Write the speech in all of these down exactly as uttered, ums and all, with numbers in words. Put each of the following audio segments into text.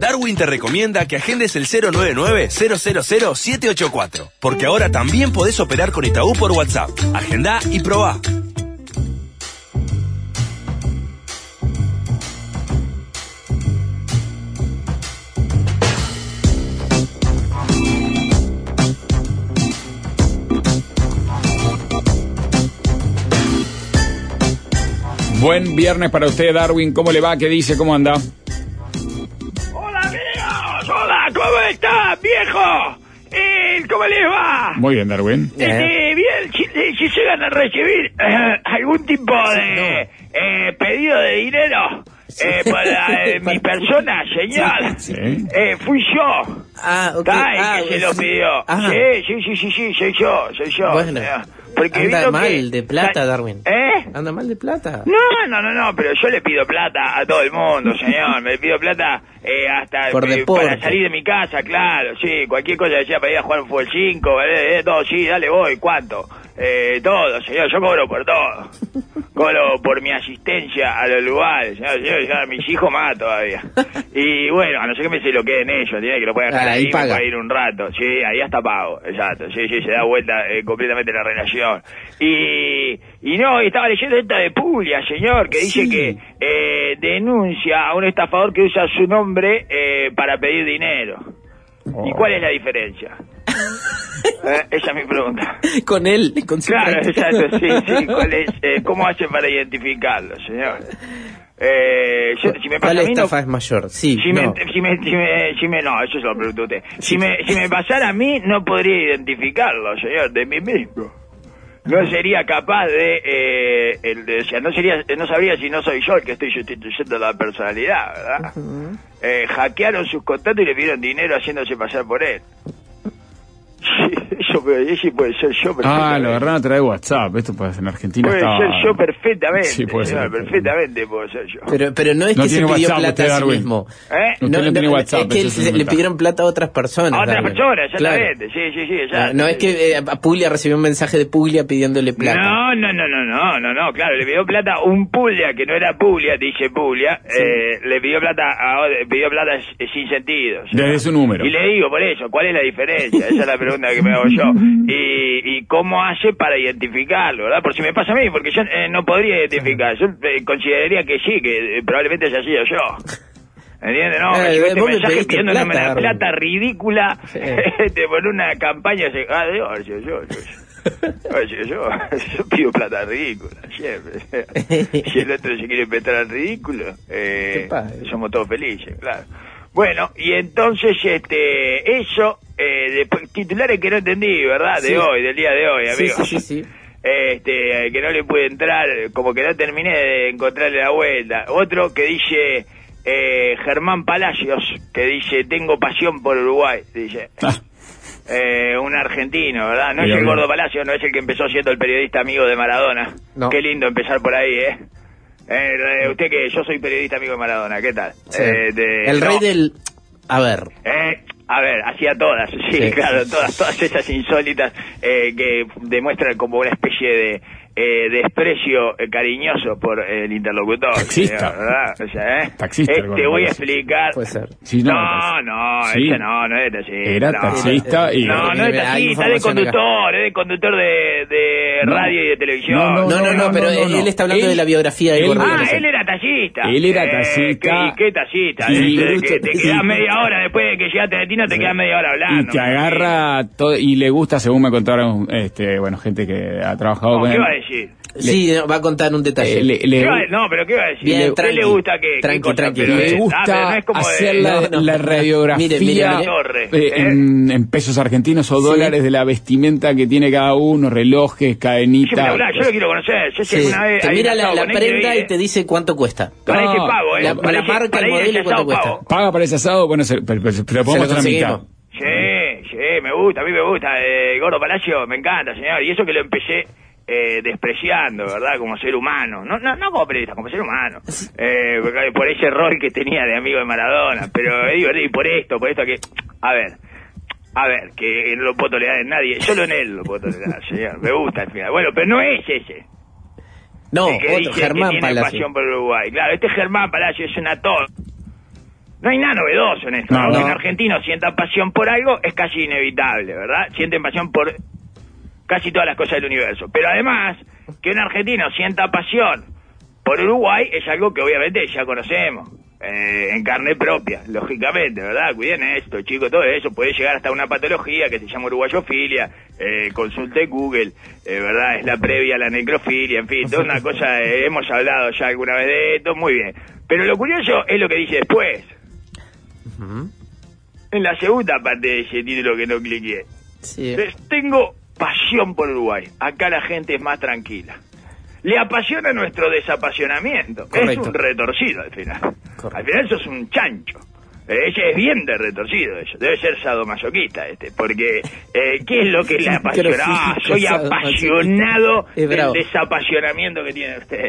Darwin te recomienda que agendes el cero nueve nueve, cero cero cero, siete ocho cuatro, porque ahora también podés operar con Itaú por WhatsApp. Agendá y probá. Buen viernes para usted, Darwin. ¿Cómo le va? ¿Qué dice? ¿Cómo anda? Hola, amigos. Hola, ¿cómo está, viejo? Eh, ¿Cómo les va? Muy bien, Darwin. Este, bien, si, si llegan a recibir eh, algún tipo de eh, pedido de dinero eh, para eh, mi persona, señor, Sí. eh, fui yo. Ah, ok. Ay, Ah, que se lo sí. pidió. Ah. Sí, sí, sí, sí, sí, soy yo, soy yo. Bueno. señor. Porque Anda vino mal que- de plata, Darwin. ¿Eh? Anda mal de plata. No, no, no, no, pero yo le pido plata a todo el mundo, señor. Me pido plata eh, hasta Por eh, deporte. para salir de mi casa, claro, sí. Cualquier cosa decía para ir a jugar un fútbol cinco, eh, eh, todo, sí, dale, voy, ¿cuánto? Eh, todo, señor, yo cobro por todo. Cobro por mi asistencia a los lugares, señor, señor, ya mis hijos más todavía. Y bueno, a no ser que me se lo queden ellos, tiene que lo puedan dejar Ah, ahí ahí paga. para ir un rato. Sí, ahí hasta pago, exacto. Sí, sí, se da vuelta eh, completamente la relación. Y, y no, estaba leyendo esta de Puglia, señor, que dice Sí. que eh, denuncia a un estafador que usa su nombre eh, para pedir dinero. Oh. ¿Y cuál es la diferencia? Eh, esa es mi pregunta. Con él, con su Claro, práctica. exacto, sí, sí. ¿Cuál es, eh, ¿Cómo hace para identificarlo, señor? Eh, yo, si me pasa ¿Cuál a mí, no, estafa es mayor? Sí, si, no. me, si, me, si, me, si me, no, eso se lo pregunto a usted. Si me, si me pasara a mí, no podría identificarlo, señor, de mí mismo. No sería capaz de, eh, el de, o sea, no sería, no sabría si no soy yo el que estoy sustituyendo la personalidad, ¿verdad? Ujú. Eh, hackearon sus contactos y le pidieron dinero haciéndose pasar por él. Sí, eso, ese puede ser yo Ah, perfectamente. lo agarraron a través de WhatsApp. Esto pues en Argentina Puede estaba... ser yo perfectamente, Sí, puede señor, ser. perfectamente puedo ser yo. Pero, pero no es No que se tiene pidió WhatsApp plata usted, a sí Darwin. mismo. ¿Eh? Usted no tiene WhatsApp, es que eso él es se- una le ventaja. pidieron plata a otras personas. A otras Darwin. personas, Claro. exactamente, sí, sí, sí, No, exacto. no es que eh, a Puglia recibió un mensaje de Puglia pidiéndole plata. No, no, no, no, no, no, no, claro, le pidió plata a un Puglia que no era Puglia, dice Puglia, eh, le pidió plata a, pidió plata eh, sin sentido. o sea. Desde su número. Y le digo, por eso, ¿cuál es la diferencia? Esa es la pregunta que me hago yo. Y, y cómo hace para identificarlo, ¿verdad? Por si me pasa a mí, porque yo eh, no podría identificar, yo eh, consideraría que sí, que eh, probablemente haya sido yo. ¿Entiendes? No, Eh, me llegó este vos me mensaje pediste pidiéndome plata, una Darwin. plata ridícula Sí. este, por una campaña. se- Ah, de yo, yo, yo, yo. Oye, yo, yo pido plata ridícula, siempre. Si el otro se quiere inventar al ridículo, eh, ¿Qué pasa? somos todos felices, claro. Bueno, y entonces, este, eso, eh, después, titulares que no entendí, ¿verdad? De Sí. hoy, del día de hoy, Sí, amigos. sí, sí, sí. Este, que no le pude entrar, como que no terminé de encontrarle la vuelta. Otro que dice, eh, Germán Palacios, que dice, tengo pasión por Uruguay, dice. Ah. Eh, un argentino, ¿verdad? No Bien, es el bien. Gordo Palacio, no es el que empezó siendo el periodista amigo de Maradona. No. Qué lindo empezar por ahí, ¿eh? Eh, usted que yo soy periodista amigo de Maradona, ¿qué tal? Sí. Eh, de- El no. rey del... A ver. Eh, a ver, hacía todas, sí, Sí. claro, todas, todas esas insólitas eh, que demuestran como una especie de eh, desprecio eh, cariñoso por el interlocutor. Taxista. señor, ¿verdad? O sea, ¿eh? Taxista, Este, Gordo, voy a parece. explicar. Puede ser. Sí, no, no, taxi- no, Sí. ese no, no es taxista. Era no. taxista y... No, no es Hay taxista, es de información acá. conductor, es de conductor de, de No. radio y de televisión. No, No, no, no, pero no, no. él está hablando Él- de la biografía de él- Gordo. Ah, Palacio. él era taxista. Él era Eh, taxista. ¿Qué, qué taxista? Y- Eh, que te y- quedas media hora después de que llegaste de Tino, te quedas media hora hablando. Y te agarra todo, y le gusta, según me contaron, este, bueno, gente que ha trabajado No, con ¿qué él. va a decir? Sí, no, va a contar un detalle. Eh, le, le- ¿Qué va a- no, pero ¿qué va a decir? Bien, ¿A usted tranqui, le gusta que tranqui, tranqui. le Pero, eh, ah, pero gusta no es como hacer de, la, No, no. la radiografía Mire, mire, mire. Torre, eh, ¿eh? en, en pesos argentinos o Sí. dólares de la vestimenta que tiene cada uno, relojes, cadenitas. Espectacular, yo lo quiero conocer. Yo sé Sí. que una vez Te hay mira un la, asado la con él que prenda vi, y te dice cuánto cuesta. Para ese No, pago, ¿eh? la- Para la ese- marca, para el ir modelo y ese cuánto asado cuesta. pago. Paga para ese asado, bueno, se, pero, pero, pero podemos lo hacer la mitad. conseguimos. Sí, sí, me gusta, a mí me gusta. Eh, Gordo Palacio, me encanta, señor. Y eso que lo empecé eh, despreciando, ¿verdad? Como ser humano. No, no, no como periodista, como ser humano. Eh, porque- por ese rol que tenía de amigo de Maradona. Pero eh, digo, y por esto, por esto que... A ver, a ver, que no lo puedo tolerar en nadie. Solo en él lo puedo tolerar, señor. Me gusta al final. Bueno, pero no es ese. No, El que otro, dice Germán que tiene Palacio. pasión por Uruguay. Claro, este Germán Palacio es una torre. No hay nada novedoso en esto. No, ¿no? no. Que un argentino sienta pasión por algo es casi inevitable, ¿verdad? Sienten pasión por casi todas las cosas del universo. Pero además, que un argentino sienta pasión por Uruguay es algo que obviamente ya conocemos. Eh, en carne propia, lógicamente, ¿verdad? Cuiden esto, chicos, todo eso puede llegar hasta una patología que se llama uruguayofilia, eh, consulte Google, eh, ¿verdad? Es la previa a la necrofilia, en fin, toda una cosa, eh, hemos hablado ya alguna vez de esto, muy bien. Pero lo curioso es lo que dice después. Uh-huh. En la segunda parte de ese título que no cliqué. Sí. Les tengo pasión por Uruguay, acá la gente es más tranquila. Le apasiona nuestro desapasionamiento. Correcto. Es un retorcido al final. Correcto. Al final eso es un chancho. Eh, ese es bien de retorcido eso. Debe ser sadomasoquista este. Porque, eh, ¿qué es lo que le apasiona? Ah, soy apasionado del desapasionamiento que tiene usted.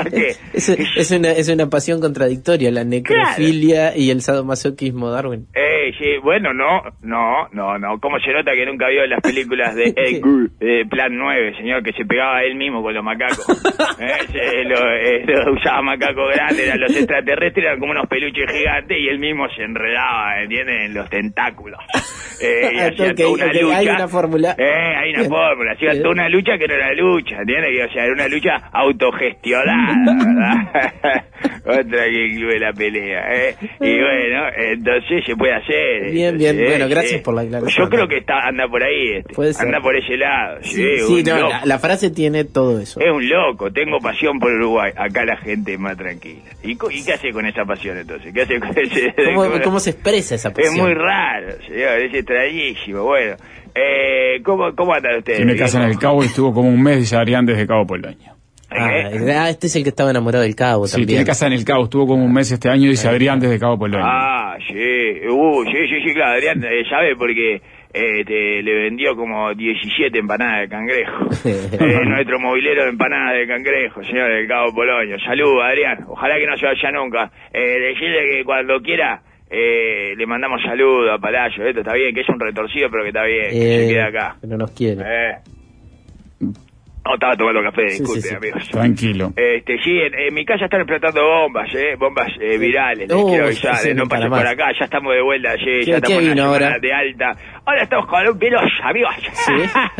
es, es, una, es una pasión contradictoria, la necrofilia claro. y el sadomasoquismo, Darwin. Eh, sí, bueno, no, no, no, no. ¿Cómo se nota que nunca vio las películas de Ed Wood, eh, Plan nueve, señor, que se pegaba él mismo con los macacos? eh, se, lo, eh, lo usaba macacos grandes, eran los extraterrestres, eran como unos peluches gigantes y él mismo se enredaba, ¿entienden? En los tentáculos. Eh, y hacía okay, toda una okay, lucha. Hay una fórmula. Eh, hay una Bien. fórmula. Hacía Bien. toda una lucha que no era lucha, ¿entiendes? O sea, era una lucha autogestionada, ¿verdad? Otra que incluye la pelea, ¿eh? Y bueno, entonces se puede hacer. Bien, bien. ¿eh? Bueno, gracias eh. por la aclaración. Yo creo que está anda por ahí, este. Puede ser. Anda por ese lado. Sí, sí, sí no, la, la frase tiene todo eso. Es un loco. Tengo pasión por Uruguay. Acá la gente es más tranquila. ¿Y, ¿Y qué hace con esa pasión entonces? ¿Qué hace con ese? ¿Cómo, ¿Cómo se expresa esa pasión? Es muy raro, señor. Es extrañísimo. Bueno, eh, ¿cómo, ¿cómo andan ustedes? Tiene casa en el Cabo y estuvo como un mes, dice Adrián, desde Cabo Polonio. Ah, este es el que estaba enamorado del Cabo sí, también. Tiene casa en el Cabo, estuvo como un mes este año, dice Adrián, desde Cabo Polonio. Ah, sí. Uh, sí, sí, sí, claro. Adrián eh, sabe porque eh, te, le vendió como diecisiete empanadas de cangrejo. eh, nuestro mobilero de empanadas de cangrejo, señor del Cabo Polonio. Saludos, Adrián. Ojalá que no se vaya nunca. Eh, decirle que cuando quiera eh, le mandamos saludos a Palacio. Esto está bien, que es un retorcido, pero que está bien, eh, que se quede acá. Que no nos quiere. Eh. No, estaba tomando café, sí, disculpe, sí, sí. amigos. Tranquilo. Este, sí, en, en mi casa están explotando bombas, ¿eh? Bombas eh, virales, les oh, quiero avisar, sí, eh, no pasen por acá, ya estamos de vuelta, sí, ya estamos en la ahora? semana de alta. Ahora estamos con un veloz, amigos. ¿Sí?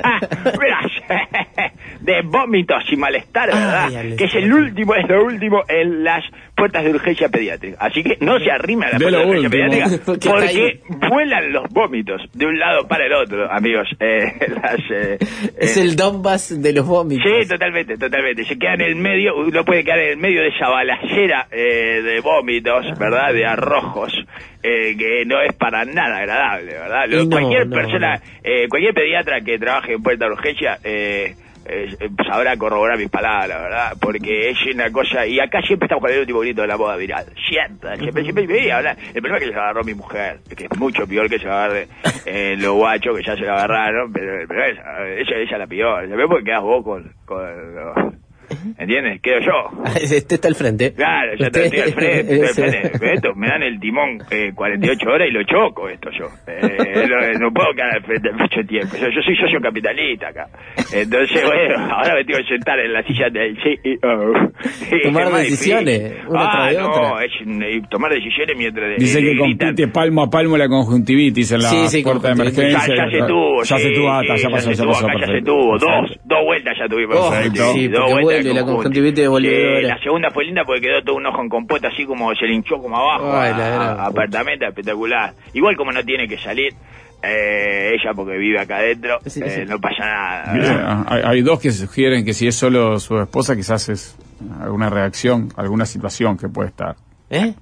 Veloz. De vómitos y malestar, ¿verdad? Ay, que es el último, es lo último en las puertas de urgencia pediátrica. Así que no se arrima a la de puerta de urgencia último. pediátrica porque, porque vuelan los vómitos de un lado para el otro, amigos. Eh, las, eh, es eh, el Donbass de los vómitos. Sí, totalmente, totalmente. Se queda en el medio, uno puede quedar en el medio de esa balacera eh, de vómitos, ¿verdad? De arrojos, eh, que no es para nada agradable, ¿verdad? Lo, no, cualquier no, persona, no. Eh, cualquier pediatra que trabaje en puerta de urgencia, eh, eh, sabrá corroborar mis palabras, ¿verdad? Porque es una cosa, y acá siempre estamos con el último grito de la moda viral. Siempre, siempre, siempre me veía hablar. El problema es que se agarró mi mujer, que es mucho peor que se agarre eh, los guachos, que ya se la agarraron, pero el problema es, ella, ella la peor. ¿Sabés por qué quedás vos con, con los... ¿Entiendes? Quedo yo. Este está al frente. Claro, ya Usted... estoy al frente. Estoy al frente. Esto, me dan el timón eh, cuarenta y ocho horas y lo choco esto yo. Eh, no, no puedo quedar al frente mucho tiempo. Yo, yo soy socio capitalista acá. Entonces, bueno, ahora me tengo que sentar en la silla del C E O. Tomar decisiones. Una ah, tras de no, otra. Es, eh, tomar decisiones mientras de, Dice de, que de compite gritan. palmo a palmo la conjuntivitis en la sí, sí, puerta de emergencia. Ya, ya se tuvo. Ya sí, se tuvo, ah, sí, ya, ya pasó, se ya tuvo, pasó. acá ya se Perfecto. tuvo. Dos, dos vueltas ya tuvimos. Oh, Perfecto. sí, dos porque vueltas vuelve la conjuntivitis devolvedora. Sí, la segunda fue linda porque quedó todo un ojo en compota, así como se le hinchó como abajo. Ay, a, la gran a apartamento, espectacular. Igual como no tiene que salir eh, ella porque vive acá adentro, Sí, eh, sí. no pasa nada. Bien, ¿verdad? hay, hay dos que sugieren que si es solo su esposa, quizás es alguna reacción, alguna situación que puede estar. ¿Eh?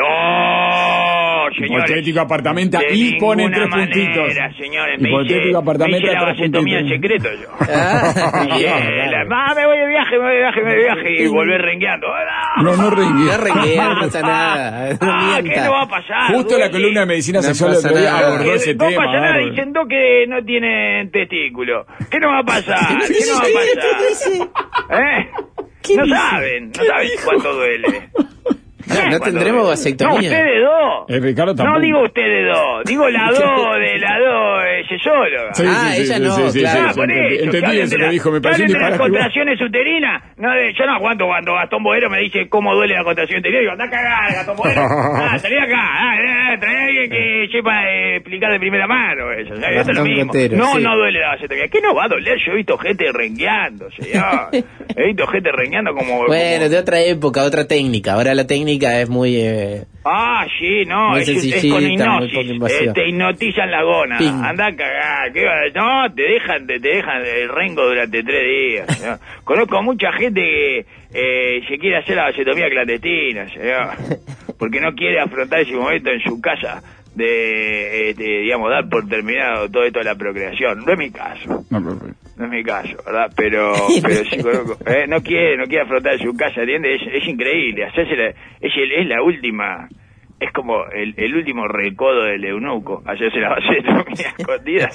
No, señores. Hipotético apartamento de y ponen tres ninguna puntitos. manera, señores. Me Hipotético hice, apartamento, me hice la tres vasectomía en puntitos. secreto yo. Ah, Y, eh, la- ah, me voy de viaje, me voy de viaje, me voy de viaje y volver rengueando. No, no rengué. No renguea, no pasa nada. No Ah, ¿qué mienta. no va a pasar? Justo la Duele. columna de medicina No sexual el pasa otro día nada. abordó ese no tema. pasa nada bárbaro. diciendo que no tienen testículo. ¿Qué no va a pasar? ¿Qué no va a pasar? ¿Eh? ¿Qué No dice? saben, no saben cuánto duele. No, no tendremos vasectomía. No, ustedes dos. El Ricardo tampoco. No digo ustedes dos, digo la dos de la dos sexóloga. Sí, ah, sí, ella sí, no, sí, sí, claro. sí, Ah, por entendí, eso. entendí eso que dijo, me pareció un disparate. Las igual. contracciones uterinas, no, de, yo no aguanto cuando Gastón Boero me dice cómo duele la contracción uterina. Digo, anda a cagar, Gastón Boero. Ah, salí acá. Ah, eh, trae a alguien que sepa eh, explicar de primera mano eso. O sea, eso es lo mismo. Cotero, no, sí. no duele la vasectomía. ¿Qué no va a doler? Yo he visto gente rengueando, señor. He visto gente rengueando como... Bueno, como... de otra época, otra técnica. Ahora la técnica es muy... Eh... Ah, sí, no, muy es, es sencillita, con muy hipnosis, poco invasiva. eh, te hipnotizan la gona, Ping. anda a cagar, ¿qué va? No, te dejan, te, te dejan el rengo durante tres días, ¿no? Conozco mucha gente que eh, se quiere hacer la vasectomía clandestina, señor, porque no quiere afrontar ese momento en su casa de, este, digamos, dar por terminado todo esto de la procreación. No es mi caso. No, perfecto. No es mi caso, ¿verdad? Pero, pero sí conozco. Eh, no quiere, no quiere afrontar su casa, ¿entiendes? Es, es increíble. Hacerse la, es, el, es la última, es como el, el último recodo del eunuco. Hacerse la vasectomía escondida.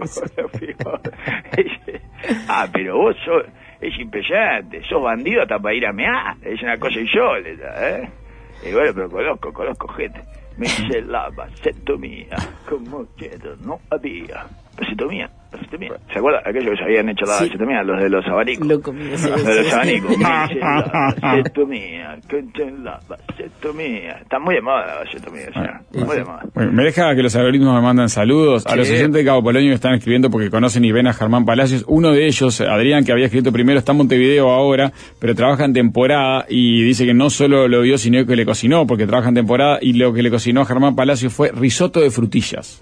Ah, pero vos sos, es impresionante. Sos bandido hasta para ir a mear. Es una cosa insólita, ¿eh? Y bueno, pero conozco, conozco gente. Me hice la vasectomía, como que no había. Vasectomía, vasectomía. ¿Se acuerdan? Aquellos que se habían hecho la Sí. vasectomía, los de los abanicos. Lo comí, sí, Los de los sí. abanicos. Me hice la vasectomía, que la vasectomía. Está muy de moda la vasectomía, o sea, muy de moda. Bueno, me deja que los algoritmos me mandan saludos. A Sí. los oyentes de Cabo Polonio están escribiendo porque conocen y ven a Germán Palacios. Uno de ellos, Adrián, que había escrito primero, está en Montevideo ahora, pero trabaja en temporada y dice que no solo lo vio, sino que le cocinó, porque trabaja en temporada y lo que le cocinó a Germán Palacios fue risotto de frutillas.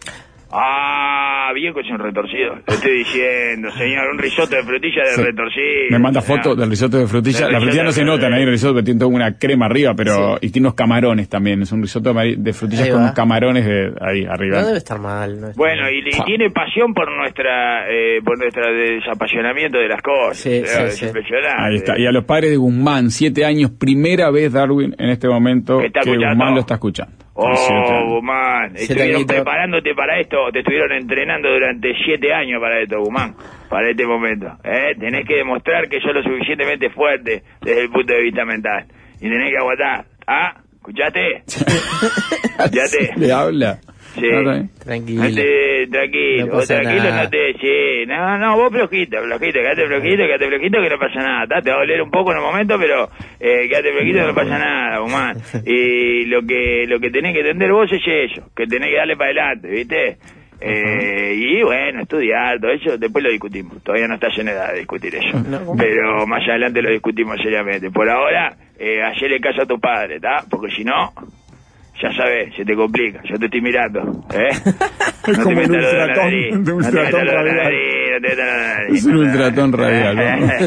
Ah, bien con un retorcido. Le estoy diciendo, señor, un risotto de frutillas de Sí. retorcido. Me manda señor. fotos del risotto de frutillas. Del Las frutillas no risotto se de notan ahí en el risotto, porque tiene toda una crema arriba, pero Sí. y tiene unos camarones también. Es un risotto de de frutillas Ahí con va. unos camarones de ahí arriba. No debe estar mal. No está Bueno, mal. y, y tiene pasión por nuestra eh, por nuestro desapasionamiento de las cosas. Sí, o sea, sí, es sí. impresionante. Ahí está. Y a los padres de Guzmán, siete años, primera vez Darwin en este momento ¿Que que está escuchando? Guzmán lo está escuchando. Con siete Oh, años. Guzmán, Siete estuvieron añitos. preparándote para esto, te estuvieron entrenando durante siete años para esto, Guzmán, para este momento. ¿eh? Tenés que demostrar que sos lo suficientemente fuerte desde el punto de vista mental. Y tenés que aguantar. ¿Ah? ¿Escuchaste? ¿Escuchaste? ¿Le habla? Sí. Ah, está bien. Tranquilo. No te, tranquilo, No vos pasa tranquilo, nada. no te, sí, no, no, vos flojito, flojito, quédate flojito, quédate flojito, que no pasa nada, ¿tá? Te va a doler un poco en el momento, pero eh, quédate flojito, que no pasa nada, Guzmán. Y lo que, lo que tenés que entender vos es eso, que tenés que darle para adelante, ¿viste? Eh, y bueno, estudiar, todo eso, después lo discutimos, todavía no estás en edad de discutir eso, No. pero más adelante lo discutimos seriamente. Por ahora, eh, hacele caso a tu padre, ¿tá? Porque si no... Ya sabes, se te complica, yo te estoy mirando, ¿eh? Es como metas un lo de la ultratón, nariz, de no te ultratón metas lo de la radial. nariz, no te metas lo de la nariz. Es un ultratón radial, ¿no?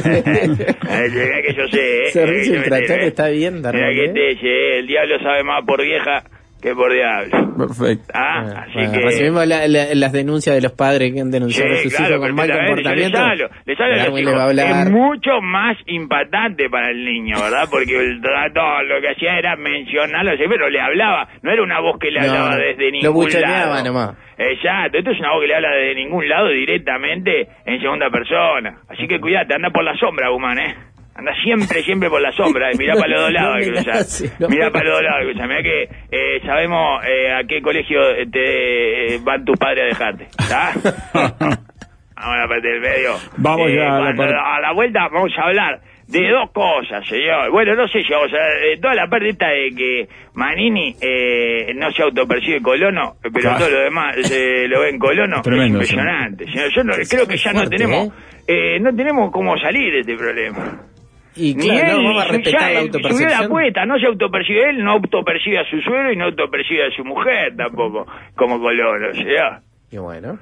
Eh, mirá que yo sé, ¿eh? Ese Mirá que yo me ultratón sé, ¿eh? está bien, Mirá Darwin, que ¿eh? te sé, el diablo sabe más por vieja que por diablo. Perfecto. Ah, Bueno, así bueno, que... recibimos la- la- las denuncias de los padres que han denunciado a Sí, sus claro, hijos con mal perfectamente, yo les comportamiento. hablo, les hablo a los Darwin les va a hijos. hablar. Es mucho más impactante para el niño, ¿verdad? Porque el tratón lo que hacía era mencionarlo, pero le hablaba, no era una voz que le No, hablaba no, desde lo ningún buchoneaba lado. nomás. Exacto, esto es una voz que le habla desde ningún lado directamente en segunda persona. Así que cuídate, anda por la sombra, Guzmán, ¿eh? Anda siempre, siempre por la sombra, y mirá No, para los dos no lados, me que la cruzás. hace, no Mirá me para la los dos lados, escuchá, mirá que eh, sabemos eh, a qué colegio te eh, van tus padres a dejarte, ¿está? Vamos a la parte del medio. Vamos ya a la cuando- parte- a la vuelta vamos a hablar de dos cosas, señor. Bueno, no sé yo, o sea, eh, toda la parte esta de que Manini eh, no se autopercibe colono, pero Claro. todo lo demás se lo ven colono, Tremendo, es impresionante. Señor, yo no, creo que ya no fuerte, tenemos, eh, no tenemos cómo salir de este problema. Y Ni claro, él, no vamos a ni- respetar ya, la eh, subió la autopercepción. apuesta, no se autopercibe él, no autopercibe a su suegro y no autopercibe a su mujer tampoco, como colono, o sea. Y bueno.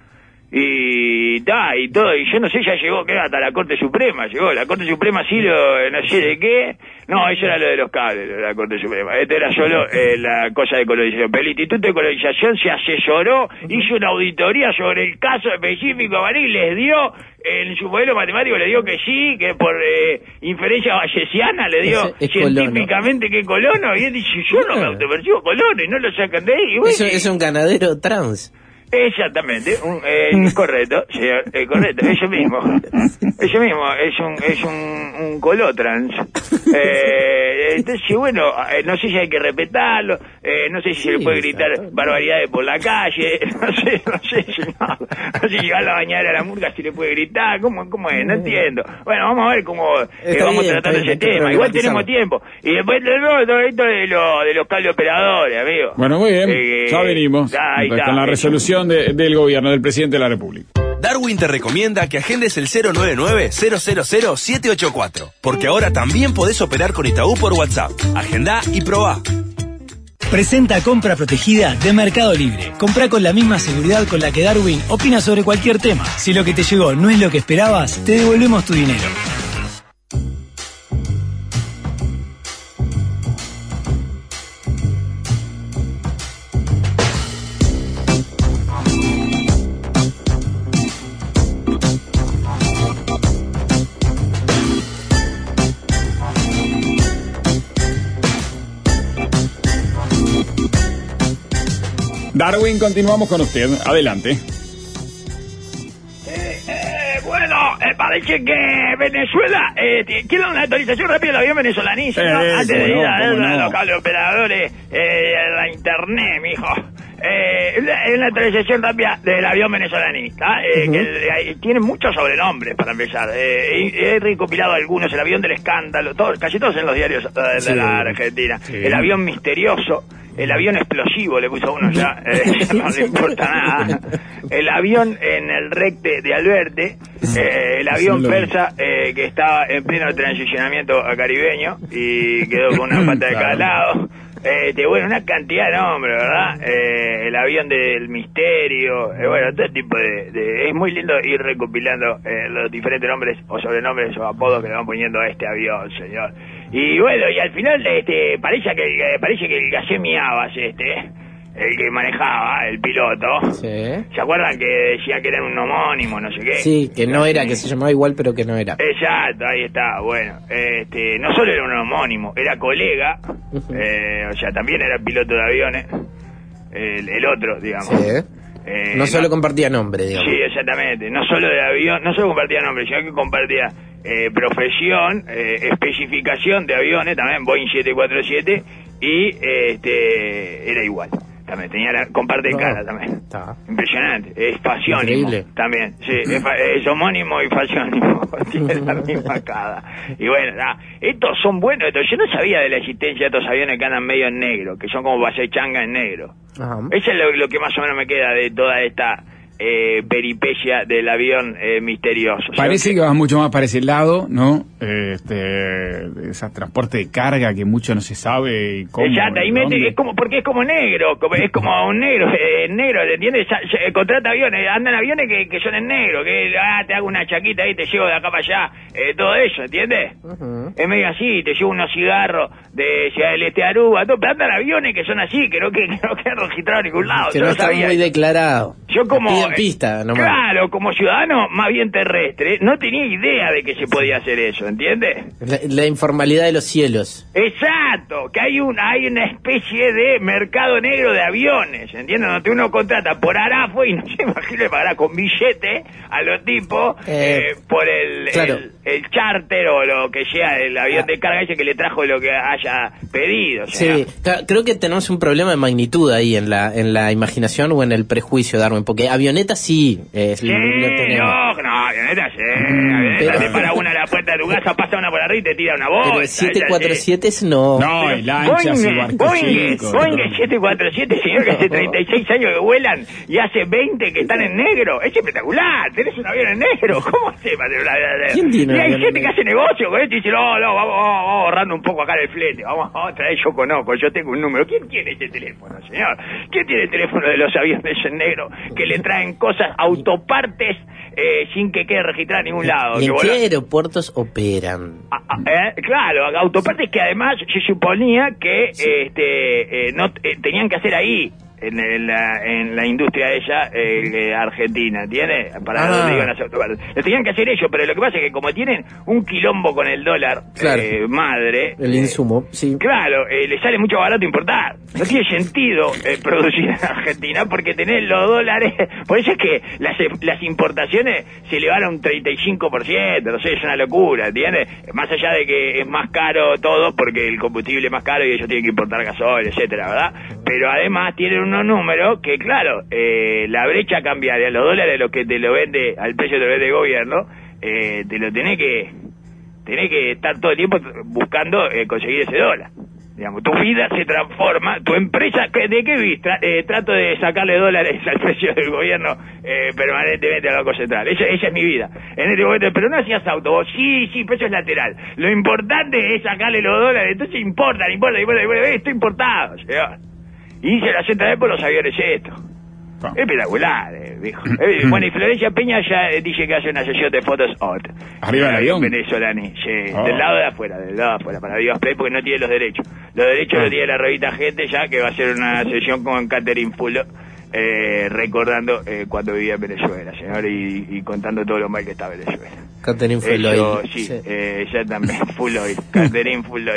Y da, y todo, y yo no sé, ya llegó, que hasta la Corte Suprema, llegó, la Corte Suprema sí lo, no sé de qué, no, eso era lo de los cables, lo de la Corte Suprema, este era solo eh, la cosa de colonización, pero el Instituto de Colonización se asesoró, hizo una auditoría sobre el caso específico, Marín, les dio, en su modelo matemático le dio que sí, que por eh, inferencia bayesiana le dio Es- es colono. científicamente que colono, y él dice, yo no me Claro. autopercibo colono, y no lo sacan de ahí, y bueno, Eso es un ganadero trans. Exactamente, un, eh, correcto, señor, eh, correcto, eso mismo, eso mismo, es un es un, un colotrans. Eh, entonces, bueno, eh, no sé si hay que respetarlo, eh, no sé si sí, se le puede gritar exacto. barbaridades por la calle, no sé, no sé, si no, no sé si va a la bañera a la murga si le puede gritar, ¿cómo, cómo es? No entiendo. Bueno, vamos a ver cómo eh, vamos bien, tratando ese tema, igual tenemos tiempo. Y después tenemos todo esto de, lo, de los cable operadores, amigo. Bueno, muy bien, eh, ya venimos ahí con está, la resolución de, del gobierno, del presidente de la República. Darwin te recomienda que agendes el cero nueve nueve, cero cero cero, siete ocho cuatro, porque ahora también podés operar con Itaú por WhatsApp. Agendá y probá. Presenta Compra Protegida de Mercado Libre. Comprá con la misma seguridad con la que Darwin opina sobre cualquier tema. Si lo que te llegó no es lo que esperabas, te devolvemos tu dinero. Darwin, continuamos con usted. Adelante. Eh, eh, bueno, eh, parece que Venezuela eh, quiere una actualización rápida del avión venezolanista, ¿no? Eh, Antes de ir no, a, no. a los cables operadores, eh, a la internet, mijo. Eh, es una actualización rápida del avión venezolanista, eh, uh-huh. que eh, tiene muchos sobrenombres para empezar. Eh, he, he recopilado algunos: el avión del escándalo, todo, casi todos en los diarios de, de sí, la Argentina. Sí. El avión misterioso. El avión explosivo le puso a uno ya, eh, no le importa nada. El avión en el recte de Alberte, eh, el avión persa eh, que estaba en pleno transicionamiento a caribeño y quedó con una pata de cada lado. Eh, te, bueno, una cantidad de nombres, ¿verdad? Eh, el avión del misterio, eh, bueno, todo tipo de, de... Es muy lindo ir recopilando eh, los diferentes nombres o sobrenombres o apodos que le van poniendo a este avión, señor. Y bueno, y al final este parece que parece que el Gacemi Abbas, este, el que manejaba, el piloto, sí. ¿Se acuerdan que decía que era un homónimo, no sé qué? Sí, que no era, que se llamaba igual, pero que no era. Exacto, ahí está, bueno, este, no solo era un homónimo, era colega, uh-huh. eh, o sea, también era piloto de aviones, el, el otro, digamos. Sí. Eh, no solo no, compartía nombre, digamos. Sí, exactamente, no solo de avión, no solo compartía nombre, sino que compartía eh, profesión, eh, especificación de aviones, también Boeing siete cuatro siete, y este era igual. También tenía la, comparte no, cara también. Está. Impresionante. Es faciónimo. Increíble. También. Sí, es, es homónimo y faciónimo. Tiene la misma cara. Y bueno, nah, estos son buenos. Estos. Yo no sabía de la existencia de estos aviones que andan medio en negro, que son como changa en negro. Ajá. Eso es lo, lo que más o menos me queda de toda esta eh, peripecia del avión eh, misterioso. Parece que... que vas mucho más para ese lado, ¿no? Este, ese transporte de carga que mucho no se sabe y cómo. Exacto, ahí mete, es como, porque es como negro, como, es como un negro, eh, negro, ¿entiendes? Ya, ya, contrata aviones, andan aviones que, que son en negro, que ah, te hago una chaquita ahí, te llevo de acá para allá, eh, todo eso, ¿entiendes? Uh-huh. Es medio así, te llevo unos cigarros de Ciudad del Este a Aruba, todo, pero andan aviones que son así, que no, que, que no quedan registrados en ningún lado. Que no está muy declarado. Yo como... En pista, nomás. Claro, como ciudadano más bien terrestre, no tenía idea de que se podía hacer eso, ¿entiendes? La, la informalidad de los cielos. Exacto, que hay una hay una especie de mercado negro de aviones, ¿entiendes? Donde uno contrata por Arafo y no se imagina pagará con billete a los tipos eh, eh, por el, claro. el el charter o lo que sea, el avión ah. de carga ese que le trajo lo que haya pedido. O sea. Sí, creo que tenemos un problema de magnitud ahí en la en la imaginación o en el prejuicio, Darwin, porque avioneta sí, eh, sí, no, no, avioneta sí, avioneta pero... te para una a la puerta de tu casa, pasa una por arriba y te tira una bolsa. Pero el siete cuatro siete es no. No, y lanchas y barcos Boeing, Boeing siete cuatro siete, señor, que hace treinta y seis años que vuelan y hace veinte que están en negro. Es espectacular, tenés un avión en negro. ¿Cómo hace para tener un avión en negro? ¿Quién tiene? Y hay gente que hace negocio con esto y dice, no, no, vamos, vamos, vamos ahorrando un poco acá el flete, vamos a traer, yo conozco, yo tengo un número. ¿Quién tiene ese teléfono, señor? ¿Quién tiene el teléfono de los aviones en negro que le traen cosas, autopartes, eh, sin que quede registrada en ningún lado? ¿Y en qué vola... aeropuertos operan? Ah, ah, eh, claro, autopartes que además se suponía que este eh, no eh, tenían que hacer ahí. en, en, la, en la industria ella eh, argentina, ¿entiendes? Para ah. donde iban a hacer, lo tenían que hacer ellos, pero lo que pasa es que como tienen un quilombo con el dólar, claro. eh, madre, el insumo, sí, claro, eh, le sale mucho barato importar. No tiene sentido eh, producir en Argentina porque tenés los dólares. Por eso es que las, las importaciones se elevaron un treinta y cinco por ciento, no sé, es una locura, ¿entiendes? Más allá de que es más caro todo porque el combustible es más caro y ellos tienen que importar gasoil, etcétera, ¿verdad? Pero además tienen unos números que, claro, eh, la brecha cambiaria, los dólares, lo que te lo vende, al precio te lo vende el gobierno, eh, te lo tenés que, tenés que estar todo el tiempo buscando eh, conseguir ese dólar. Digamos, tu vida se transforma, tu empresa, ¿de qué vivís? Tra eh, trato de sacarle dólares al precio del gobierno eh, permanentemente al Banco Central. Esa, esa es mi vida. En este momento, pero no hacías auto, vos, sí, sí, pero eso es lateral. Lo importante es sacarle los dólares, entonces importa, importa, importa, importa, esto importado, señor. Y se la sienta de por los aviones esto. Ah. Espectacular, eh, viejo. Eh, bueno, y Florencia Peña ya eh, dice que hace una sesión de fotos hot. Arriba del avión. Venezolani, sí, oh. del lado de afuera, del lado de afuera, para Dios Play, porque no tiene los derechos. Los derechos ah. los tiene la revista Gente ya, que va a hacer una sesión con Catherine Fullo, eh, recordando eh, cuando vivía en Venezuela, señor, y, y contando todo lo mal que está Venezuela. Catherine Fullo. Sí, sí. Eh, ella también, Fullo, Catherine Fullo.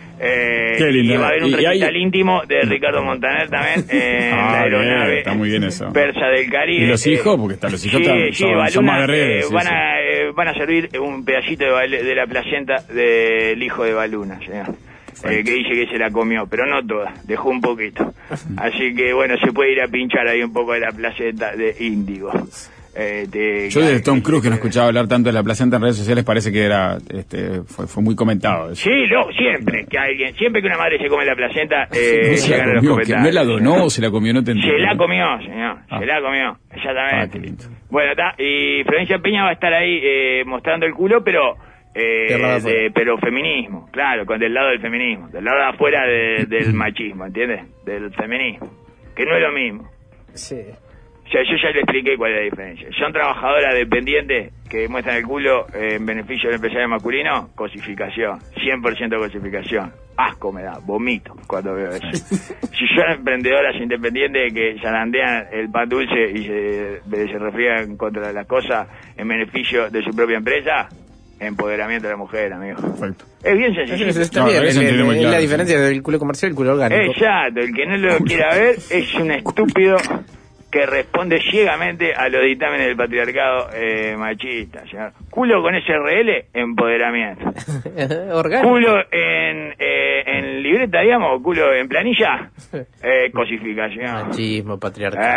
Eh, Qué lindo. Y va a haber un y, recital y hay... íntimo de Ricardo Montaner también eh, en ah, la aeronave bien, está muy bien eso. Persa del Caribe. ¿Y los hijos? Porque están los hijos sí, también, sí, son, Baluna, son más guerreros. eh, Sí, van, sí. A, eh, van a servir un pedacito de, de la placenta del hijo de Baluna, señor. Eh, que dice que se la comió, pero no toda, dejó un poquito. Así que bueno, se puede ir a pinchar ahí un poco de la placenta de Índigo. Eh, te, Yo de Tom Cruise, que no escuchaba hablar tanto de la placenta en redes sociales, parece que era este fue, fue muy comentado eso. Sí, no, siempre que alguien, siempre que una madre se come la placenta, eh, no se la comió, que no la donó o se la comió, no te entiendo. Se la comió, señor, ah. se la comió, exactamente. Ah, qué lindo. Bueno, está, y Florencia Peña va a estar ahí eh, mostrando el culo, pero eh, de, pero feminismo, claro, con del lado del feminismo, del lado de afuera de, del machismo, ¿entiendes? Del feminismo, que no es lo mismo. Sí. O sea, yo ya le expliqué cuál es la diferencia. Son trabajadoras dependientes que muestran el culo eh, en beneficio del empresario masculino, cosificación, cien por ciento cosificación. Asco me da, vomito cuando veo eso. Si son emprendedoras independientes que zarandean el pan dulce y se, se refriegan contra las cosas en beneficio de su propia empresa, empoderamiento de la mujer, amigo. Perfecto. Es bien sencillo. Eso está no, bien, eso el, el, claro, la diferencia sí. del culo comercial y el culo orgánico. Exacto, el que no lo quiera ver es un estúpido que responde ciegamente a los dictámenes del patriarcado eh, machista, señor. Culo con S R L, empoderamiento. Orgánico. Culo en, eh, en libreta, digamos, culo en planilla, eh, cosificación. Machismo, patriarcado.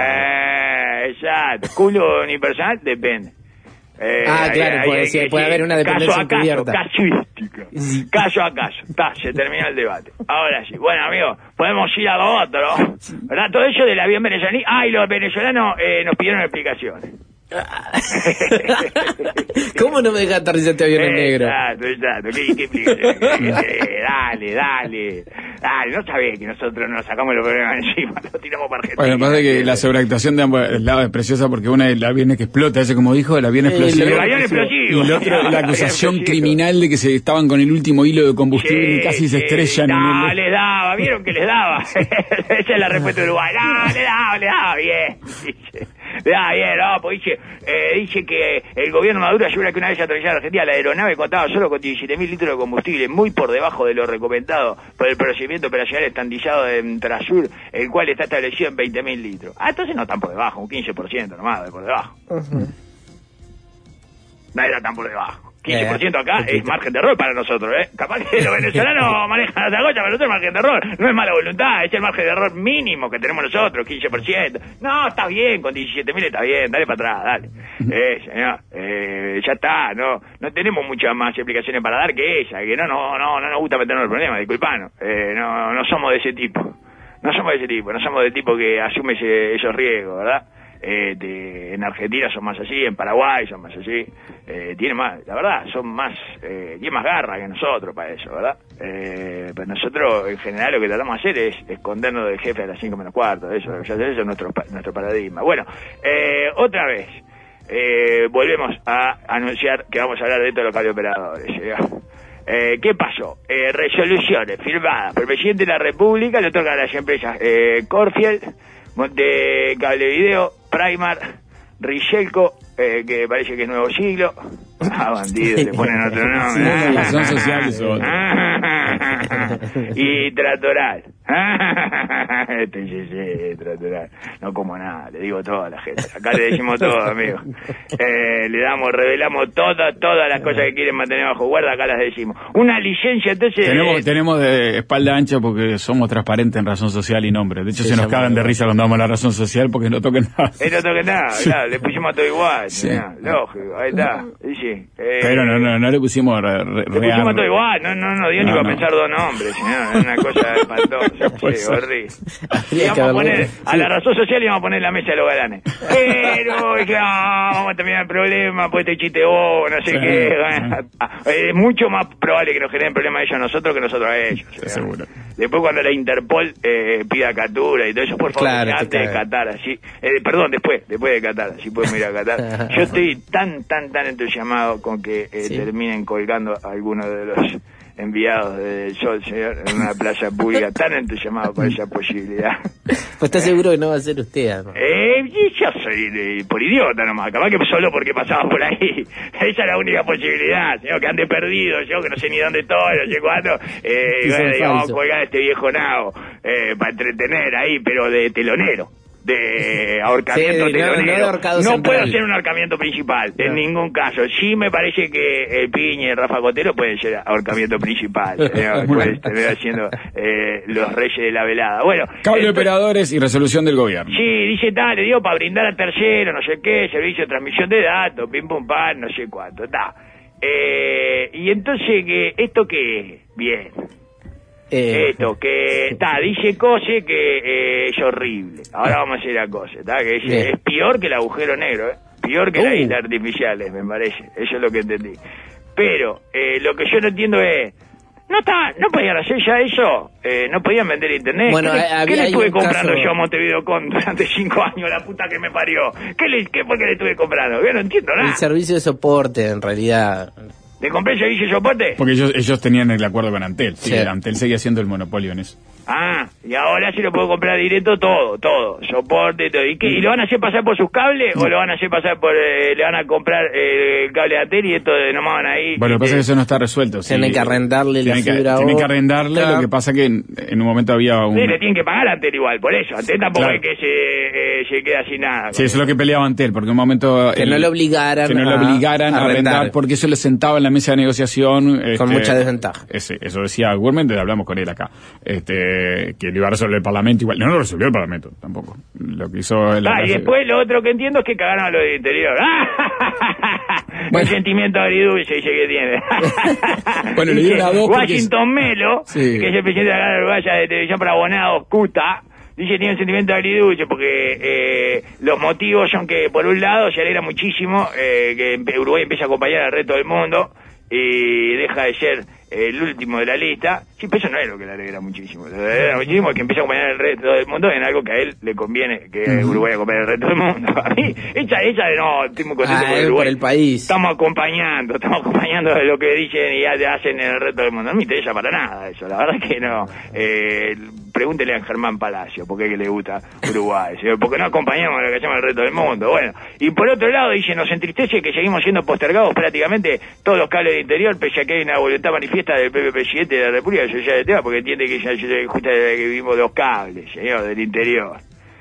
Eh, exacto. Culo unipersonal, depende. Eh, ah, claro, hay, puede, hay sí, que puede decir, haber una dependencia caso a caso, encubierta. casuística. Sí. Caso a caso. Ta, se terminó el debate. Ahora sí. Bueno, amigos, podemos ir a lo otro. ¿Verdad? Todo eso del avión venezolano. Ah, y los venezolanos eh, nos pidieron explicaciones. ¿Cómo no me deja aterrizar este avión en negro? Exacto, exacto. ¿Qué, qué explicaciones? Dale, dale. Dale, no sabés que nosotros nos sacamos los problemas encima, lo tiramos para Argentina. Bueno, pasa que la sobreactuación de ambos lados es preciosa porque una el avión que explota, ese como dijo, el avión Eh, explosivo. El avión explosivo. Y el otro, la acusación criminal de que se estaban con el último hilo de combustible y casi se estrellan. No, en el... les daba, vieron que les daba. Esa es la respuesta de Uruguay. No, le daba, le daba bien. Dice. Le daba bien, no, pues dice, eh, dice que el gobierno Maduro asegura que una vez atravesada Argentina, la aeronave contaba solo con diecisiete mil litros de combustible, muy por debajo de lo recomendado por el procedimiento operacional estandizado de Trasur, el cual está establecido en veinte mil litros. Ah, entonces no tan por debajo, un quince por ciento nomás de por debajo. Uh-huh. No era tan por debajo. quince por ciento acá es margen de error para nosotros, ¿eh? Capaz que los venezolanos manejan otra cosa, pero nosotros es margen de error. No es mala voluntad, es el margen de error mínimo que tenemos nosotros, quince por ciento. No, está bien, con diecisiete mil está bien, dale para atrás, dale. Eh, señor, eh, ya está, no no tenemos muchas más explicaciones para dar que esa, que no, no, no, no nos gusta meternos en el problema, disculpanos. Eh, no, no somos de ese tipo. No somos de ese tipo, no somos del tipo que asume ese, esos riesgos, ¿verdad? Eh, de, en Argentina son más así, en Paraguay son más así, eh, tiene más, la verdad, son más, eh, tiene más garra que nosotros para eso, ¿verdad? Eh, pues nosotros en general lo que tratamos de hacer es escondernos del jefe a las cinco menos cuarto, eso, eso es nuestro, nuestro paradigma. Bueno, eh, otra vez, eh, volvemos a anunciar que vamos a hablar de todos los cardioperadores, ¿eh? Eh, ¿Qué pasó? Eh, resoluciones firmadas por el presidente de la República le otorgan a las empresas eh, Corfield, Monte Cable Video, Primar, Richelco, eh, que parece que es Nuevo Siglo. Ah, bandido, le ponen otro nombre. Sí, son sociales o y Tratoral. Este sí, sí, Tratoral. No como nada, le digo todo a la gente. Acá le decimos todo, amigo. Eh, le damos, revelamos todas, todas las cosas que quieren mantener bajo guarda, acá las decimos. Una licencia, entonces... Tenemos, tenemos de espalda ancha porque somos transparentes en razón social y nombre. De hecho, sí, se nos cagan de risa cuando damos la razón social porque no toquen nada. Eh, no toquen nada, claro, le pusimos todo igual. Sí. Lógico, ahí está. Sí, sí. Eh, Pero no, no, no le pusimos re, re, le pusimos real, todo igual, no, no, no dio no, ni para no. pensar dos nombres, señor, es una cosa espantosa, sí, horrible. Y vamos a poner, a la razón social íbamos a poner la mesa de los galanes. Pero, claro, vamos a terminar el problema, pues este chiste vos, no sé sí. qué. Bueno, es mucho más probable que nos generen problemas ellos a nosotros que nosotros a ellos. Sí, seguro. Después cuando la Interpol eh, pida captura y todo eso, por favor, claro, antes de Qatar, así, eh, perdón, después, después de Qatar, así podemos ir a Qatar. Yo estoy tan, tan, tan entusiasmado con que eh, sí. terminen colgando a algunos de los enviados del Sol, señor, en una playa pública, tan entusiasmado con esa posibilidad. Pues está seguro que no va a ser usted, ¿no? Eh, yo soy de, por idiota nomás, capaz que solo porque pasaba por ahí. Esa es la única posibilidad, señor, que ande perdido, yo que no sé ni dónde estoy, no sé cuándo, eh, y bueno, digamos, colgar a este viejo nabo, eh, para entretener ahí, pero de telonero. De ahorcamiento sí, telonero. No, no, no puedo hacer un ahorcamiento principal, no. en ningún caso. Sí me parece que el Piña y el Rafa Cotelo pueden ser ahorcamiento principal. eh, pueden estar haciendo eh, los reyes de la velada. Bueno, cable de operadores y resolución del gobierno. Sí, dice tal, le digo para brindar a tercero, no sé qué, servicio de transmisión de datos, pim pum pam, no sé cuánto, está. Eh, y entonces, que ¿esto qué es? Bien. Eh, Esto, que está, dice Cose que eh, es horrible. Ahora vamos a hacer la cosa, ¿está? Que es, es peor que el agujero negro, ¿eh? Peor que uh. las islas artificiales, me parece. Eso es lo que entendí. Pero eh, lo que yo no entiendo es, no está, no podían hacer ya eso, eh, no podían vender internet. Bueno, ¿Qué, había, ¿qué le estuve comprando caso... yo a Montevideo con durante cinco años, la puta que me parió? ¿Qué, le, qué fue que le estuve comprando? Yo no entiendo nada. El servicio de soporte, en realidad. ¿Le compré el servicio de soporte? Porque ellos ellos tenían el acuerdo con Antel. Sí, sí. Antel seguía siendo el monopolio en eso. Ah, y ahora sí lo puedo comprar directo todo, todo, soporte, todo. ¿Y qué? ¿Y lo van a hacer pasar por sus cables o lo van a hacer pasar por, eh, le van a comprar eh, el cable de Antel y esto de nomás van ahí? Bueno, lo que pasa es que eso no está resuelto. Tienen sí, que arrendarle la fibra. Tienen que arrendarle, claro. Lo que pasa que en, en un momento había un... Sí, le tienen que pagar a Antel igual, por eso. Antel tampoco claro. es que se, eh, se queda sin nada. Sí, eso es lo que peleaba Antel, porque en un momento... Que el, no lo obligaran Que no lo obligaran a, a arrendar, porque eso le sentaba en la mesa de negociación. Con este, mucha desventaja. Ese, eso decía Gurman, hablamos con él acá. Este, que lo iba a resolver el Parlamento igual. No, no lo resolvió el Parlamento tampoco. Lo que hizo la Ah, y después lo otro que entiendo es que cagaron a lo del interior. Bueno. El sentimiento agridulce dice que tiene. Bueno, le dieron a dos Washington porque... Melo, sí. que es el presidente de la Gran Uruguaya de Televisión para Abonados, CUTA, dice que tiene un sentimiento agridulce porque eh, los motivos son que, por un lado, se alegra muchísimo eh, que Uruguay empiece a acompañar al resto del mundo y deja de ser el último de la lista. Sí, pero eso no es lo que le alegra muchísimo. Lo que le alegra muchísimo es que empiece a acompañar al resto del mundo en algo que a él le conviene, que uh-huh. Uruguay acompañe al resto del mundo. A mí, ella, ella no, estoy muy contento ah, por Uruguay. Por el país. Estamos acompañando, estamos acompañando de lo que dicen y hacen en el resto del mundo. No me interesa para nada eso, la verdad es que no. Eh, pregúntele a Germán Palacio por qué que le gusta Uruguay, ¿sí? Porque no acompañamos lo que hacemos el resto del mundo. Bueno, y por otro lado, dice, nos entristece que seguimos siendo postergados prácticamente todos los cables de interior, pese a que hay una voluntad manifiesta del propio presidente de la República de asociar el tema, porque entiende que ya justo desde que vimos los cables, señor, del interior.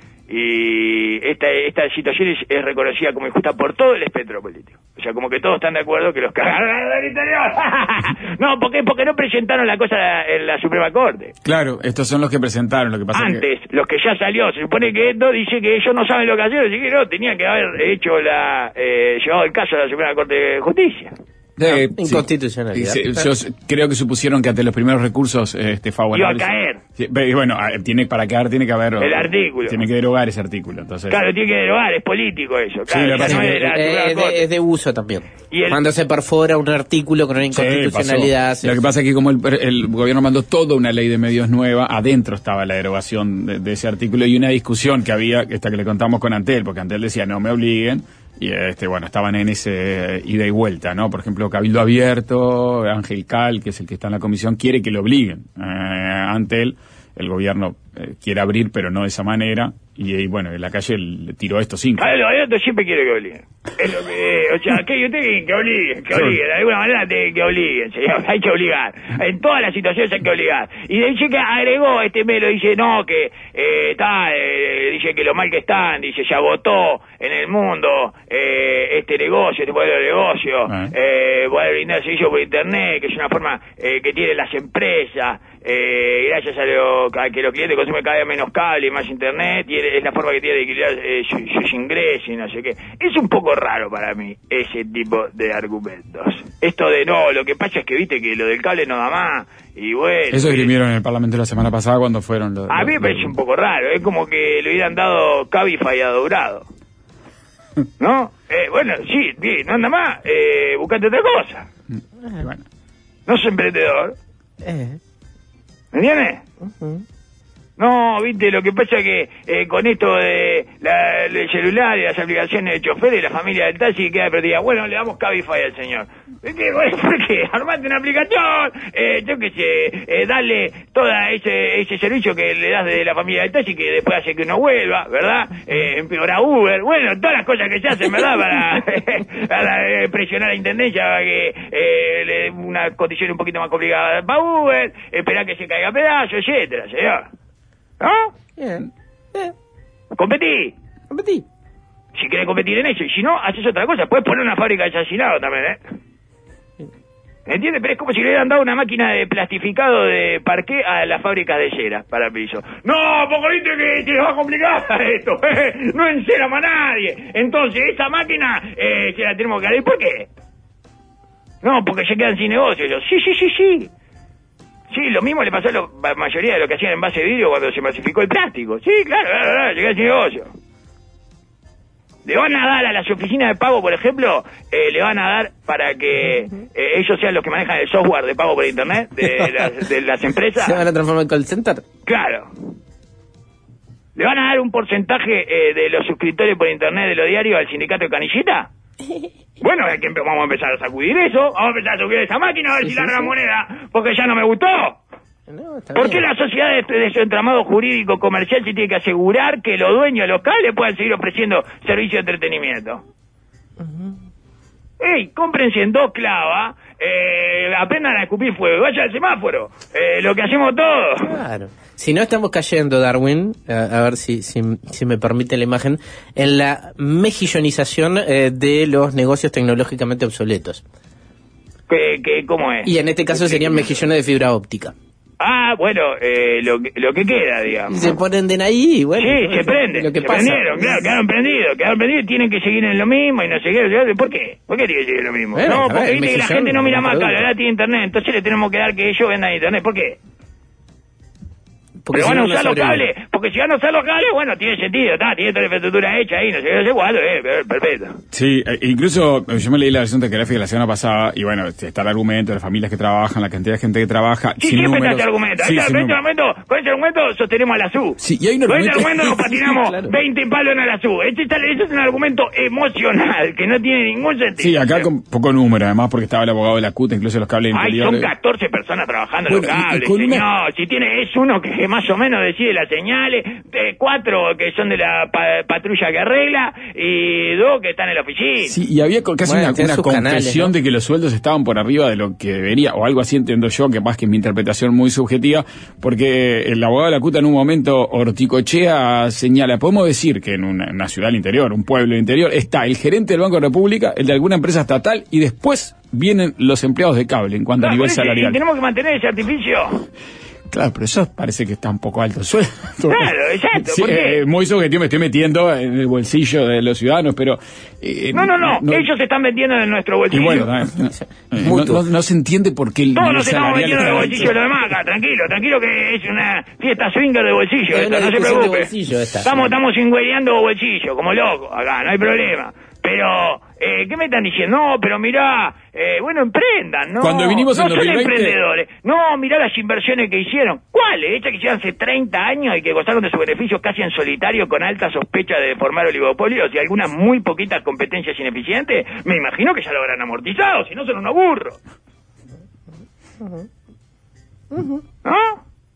Y esta esta situación es, es reconocida como injusta por todo el espectro político. O sea, como que todos están de acuerdo que los cagaron del interior. No, porque porque no presentaron la cosa en la Suprema Corte. Claro, estos son los que presentaron, lo que pasa antes, que... los que ya salió. Se supone que esto dice que ellos no saben lo que hacer, así que no, tenían que haber hecho la eh, llevado el caso a la Suprema Corte de Justicia. De, no, inconstitucionalidad. Sí, yo creo que supusieron que ante los primeros recursos este, favorables... Iba a caer. Sí, bueno, tiene, para caer tiene que haber... El artículo. Tiene que derogar ese artículo. Entonces... Claro, tiene que derogar, es político eso. Claro, sí, no es, es, de la es, de, es de uso también. Y el... Cuando se perfora un artículo con una inconstitucionalidad... Sí, lo que pasa es que como el, el gobierno mandó toda una ley de medios nueva, adentro estaba la derogación de, de ese artículo y una discusión que había, esta que le contamos con Antel, porque Antel decía, no me obliguen. Y este bueno, estaban en ese ida y vuelta, ¿no? Por ejemplo, Cabildo Abierto, Ángel Cal, que es el que está en la comisión, quiere que lo obliguen eh, ante él. el gobierno eh, quiere abrir, pero no de esa manera. Y, y bueno, en la calle le tiró estos cinco. A ver, los abiertos siempre quiere que obliguen. Es lo que, o sea, que usted que obliguen, que obliguen. De alguna manera tiene que obliguen, señor. Hay que obligar. En todas las situaciones hay que obligar. Y dice que agregó este melo, dice, no, que eh, está, eh, dice que lo mal que están, dice, ya votó en el mundo eh, este negocio, este modelo de negocio, ah. eh, poder brindar servicio por internet, que es una forma eh, que tienen las empresas, eh, gracias a, lo, a que los clientes consumen cada vez menos cable y más internet, y es la forma que tiene de equilibrar eh, sus, sus ingresos y no sé qué. Es un poco raro para mí ese tipo de argumentos. Esto de no, lo que pasa es que viste que lo del cable no da más, y bueno... Eso esgrimieron en el Parlamento la semana pasada cuando fueron los... A mí me parece un poco raro, es como que le hubieran dado Cabify a Dorado. ¿No? Eh, bueno, sí, sí, no anda más, eh, buscate otra cosa. Bueno. No soy emprendedor. Eh. ¿Me entiendes? Uh-huh. No, viste, lo que pasa es que eh, con esto de la, el celular y las aplicaciones de chofer y la familia del taxi queda perdida. Bueno, le damos Cabify al señor. ¿Qué? ¿Por qué? Armate una aplicación, eh, yo qué sé, eh, darle todo ese, ese servicio que le das de la familia del taxi que después hace que uno vuelva, ¿verdad? Eh, empeora Uber, bueno, todas las cosas que se hacen, ¿verdad? Para, para eh, presionar a la intendencia para que eh, le dé una condición un poquito más complicada para Uber, esperar que se caiga a pedazos, etcétera, señor. ¿No? Bien. Bien. Competí. Competí. Si querés competir en eso, y si no, haces otra cosa. Puedes poner una fábrica de chacinado también, ¿eh? ¿Entiendes? Pero es como si le hubieran dado una máquina de plastificado de parqué a las fábricas de cera para el piso. No, porque viste que se les va a complicar esto, ¿eh? No encera más nadie. Entonces, esa máquina eh, se la tenemos que dar. ¿Y por qué? No, porque se quedan sin negocio. Yo, sí, sí, sí, sí. Sí, lo mismo le pasó a la mayoría de lo que hacían en base de vidrio cuando se masificó el plástico. Sí, claro, claro, claro, se quedan sin negocio. Le van a dar a las oficinas de pago, por ejemplo, eh, le van a dar para que eh, ellos sean los que manejan el software de pago por internet de las, de las empresas. ¿Se van a transformar en call center? Claro. ¿Le van a dar un porcentaje eh, de los suscriptores por internet de los diarios al sindicato de Canillita? Bueno, es que vamos a empezar a sacudir eso, vamos a empezar a sacudir esa máquina a ver sí, si sí, larga sí. la moneda, porque ya no me gustó. No, ¿por qué la sociedad de, de su entramado jurídico comercial se tiene que asegurar que los dueños de los cables puedan seguir ofreciendo servicio de entretenimiento? Uh-huh. ¡Ey! Cómprense en dos clavas, eh, aprendan a escupir fuego, vaya al semáforo, eh, lo que hacemos todos. Claro. Si no estamos cayendo, Darwin, a, a ver si, si, si me permite la imagen, en la mejillonización eh, de los negocios tecnológicamente obsoletos. ¿Qué, qué, ¿Cómo es? Y en este caso serían mejillones de fibra óptica. Ah, bueno, eh, lo, que, lo que queda, digamos. Se prenden ahí y bueno. Sí, se prenden. Lo que se pasa. prendieron, claro, quedaron prendidos, quedaron prendidos, tienen que seguir en lo mismo y no sé qué. ¿Por qué? ¿Por qué tienen que seguir en lo mismo? Bueno, no, porque ver, viste que la gente no mira más cable, ahora tiene internet, entonces le tenemos que dar que ellos vendan internet. ¿Por qué? Porque Pero si van a usar no los cables, porque si van a usar los cables, bueno, tiene sentido, está, tiene toda la infraestructura hecha ahí, no sé, no sé cuándo, eh, perfecto. Sí, incluso yo me leí la versión tecnográfica la semana pasada y bueno, está el argumento de las familias que trabajan, la cantidad de gente que trabaja. Sí, sin siempre números. está ese argumento, Sí, con, sin ese argumento con ese argumento sostenemos a la S U. Sí, y hay un con ese argumento... argumento nos patinamos claro. veinte palos en la S U. Este, este es un argumento emocional que no tiene ningún sentido. Sí, acá con poco número, además, porque estaba el abogado de la C U T, incluso los cables Ay, interiores. son catorce personas trabajando en Bueno, los y- y cables, con una- señor. Si tiene, es uno que más o menos decide las señales, eh, cuatro que son de la pa- patrulla que arregla y dos que están en la oficina. Sí, y había co- casi Bueno, una, tiene una sus confesión canales, ¿no? de que los sueldos estaban por arriba de lo que debería, o algo así entiendo yo, que más que mi interpretación muy subjetiva, porque el abogado de la C U T en un momento Orticochea señala, podemos decir que en una, en una ciudad del interior, un pueblo del interior, está el gerente del Banco de la República, el de alguna empresa estatal, y después vienen los empleados de cable en cuanto Claro, a nivel por eso, y salarial. tenemos que mantener ese artificio. Claro, pero eso parece que está un poco alto el sueldo. Claro, exacto, Sí, ¿por qué? eh, muy subjetivo, me estoy metiendo en el bolsillo de los ciudadanos, pero... eh, No, no, no, ellos se están metiendo en nuestro Y bolsillo. bueno, también, eh, no, no, no se entiende por qué el Todos nivel nos estamos salarial metiendo en el está bolsillo de los demás acá, tranquilo, tranquilo que es una fiesta swinger de bolsillo, Es esto, una no se discusión de preocupe. bolsillo esta. Estamos, estamos swinguereando bolsillo, como locos, acá, no hay problema. Pero, eh, ¿qué me están diciendo? No, pero mirá, eh, bueno, emprendan, ¿no? Cuando vinimos no en son dos mil veinte... emprendedores. No, mirá las inversiones que hicieron. ¿Cuáles? Estas que hicieron hace treinta años y que gozaron de sus beneficios casi en solitario con alta sospecha de formar oligopolios y algunas muy poquitas competencias ineficientes. Me imagino que ya lo habrán amortizado, si no son unos burros. ¿No?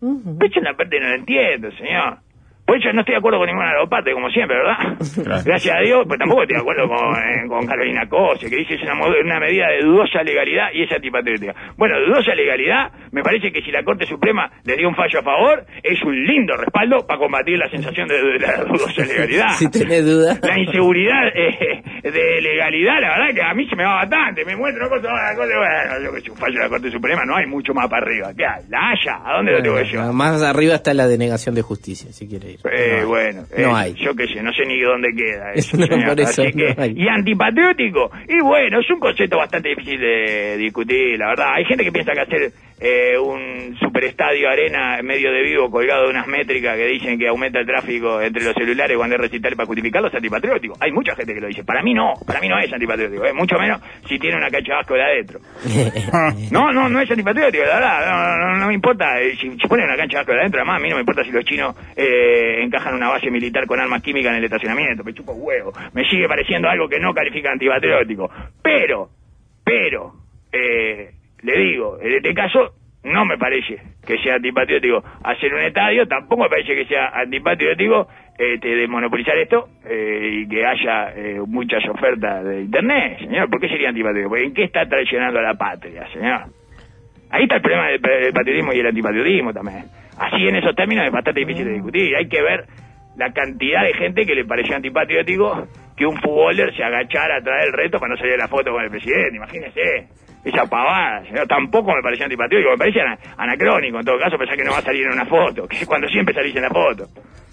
Uh-huh. Pero yo en la parte no lo entiendo, señor. Por eso no estoy de acuerdo con ninguna de las partes, como siempre, ¿verdad? Claro. Gracias a Dios, pues tampoco estoy de acuerdo con, eh, con Carolina Cose, que dice que es una, una medida de dudosa legalidad y es antipatriótica. Bueno, dudosa legalidad, me parece que si la Corte Suprema le dio un fallo a favor, es un lindo respaldo para combatir la sensación de, de la dudosa legalidad. Si tenés duda. La inseguridad eh, de legalidad, la verdad que a mí se me va bastante. Me muestro una cosa, una cosa, bueno, yo que es un fallo de la Corte Suprema, no hay mucho más para arriba. ¿Qué hay? ¿La haya? ¿A dónde bueno, lo tengo que llevar? Más arriba está la denegación de justicia, si quiere ir. Eh, no bueno, eh, no hay. Yo qué sé, no sé ni dónde queda eso, no, señor. por eso Así que, no hay. y antipatriótico, y bueno, es un concepto bastante difícil de discutir, la verdad. Hay gente que piensa que hacer eh, un superestadio arena en medio de vivo colgado de unas métricas que dicen que aumenta el tráfico entre los celulares cuando es recital para justificarlo es antipatriótico. Hay mucha gente que lo dice. Para mí no, para mí no es antipatriótico, eh, mucho menos si tiene una cancha de básquet adentro. No, no, no es antipatriótico, la verdad, no, no, no me importa. Eh, si, si ponen una cancha de básquet adentro, además a mí no me importa si los chinos eh, encajan una base militar con armas químicas en el estacionamiento, me chupo huevo. Me sigue pareciendo algo que no califica antipatriótico. Pero, pero, eh, le digo, en este caso no me parece que sea antipatriótico hacer un estadio, tampoco me parece que sea antipatriótico este, de monopolizar esto eh, y que haya eh, muchas ofertas de internet, señor. ¿Por qué sería antipatriótico? ¿En qué está traicionando a la patria, señor? Ahí está el problema del, del patriotismo y el antipatriotismo también. Así en esos términos es bastante difícil de discutir. Hay que ver la cantidad de gente que le pareció antipatriótico que un futbolero se agachara a traer el reto para no salir a la foto con el presidente. Imagínese esa pavada, señor. Tampoco me parecía antipatriótico, me parecía anacrónico en todo caso pensar que no va a salir en una foto, que cuando siempre salís en la foto.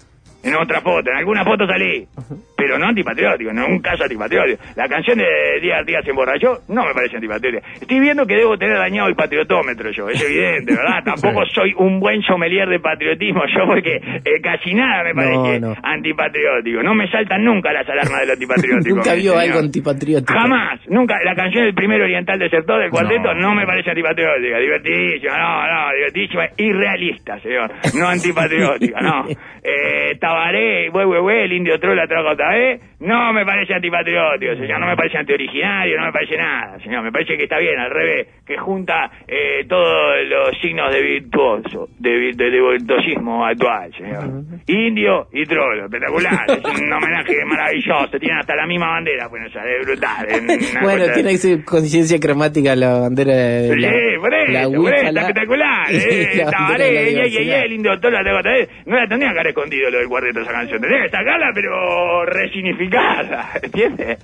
En otra foto, en alguna foto salí, pero no antipatriótico, no en un caso antipatriótico. La canción de Díaz Díaz se emborrachó no me parece antipatriótica. Estoy viendo que debo tener dañado el patriotómetro yo, es evidente, ¿verdad? Tampoco soy un buen sommelier de patriotismo yo, porque eh, casi nada me parece no, no. antipatriótico. No me saltan nunca las alarmas del antipatriótico. Nunca vio señor. Algo antipatriótico. Jamás, nunca. La canción del primer oriental desertor del cuarteto no, no me parece antipatriótica. Divertidísima, no, no, divertidísima. Irrealista, señor. No antipatriótica, no. Eh, Tabaré, güey, güey, güey, el indio troll atraca otra vez, no me parece antipatriótico, señor, no me parece antioriginario, no me parece nada, señor, me parece que está bien, al revés, que junta eh, todos los signos de virtuoso, de, de, de virtuosismo actual, señor. Indio y trolo, espectacular, es un homenaje maravilloso, tienen hasta la misma bandera, bueno, o sea, es brutal. Es bueno, cosa... tiene que ser conciencia cromática la bandera de sí, la, por eso, la por eso, está espectacular, eh, Tabaré, y, y, y, el indio troll atraca otra vez, no la tendría que haber escondido lo del cuarteto esa canción, tendría que sacarla pero resignificarla, ¿entiendes?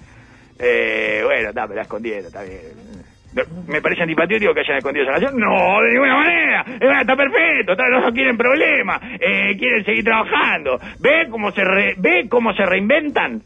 Eh, bueno, está, me la escondieron, está bien. ¿Me parece antipatriótico que hayan escondido esa canción? No, de ninguna manera. Está perfecto, está, no quieren problemas, eh, quieren seguir trabajando. ¿Ve cómo se re, ve cómo se reinventan?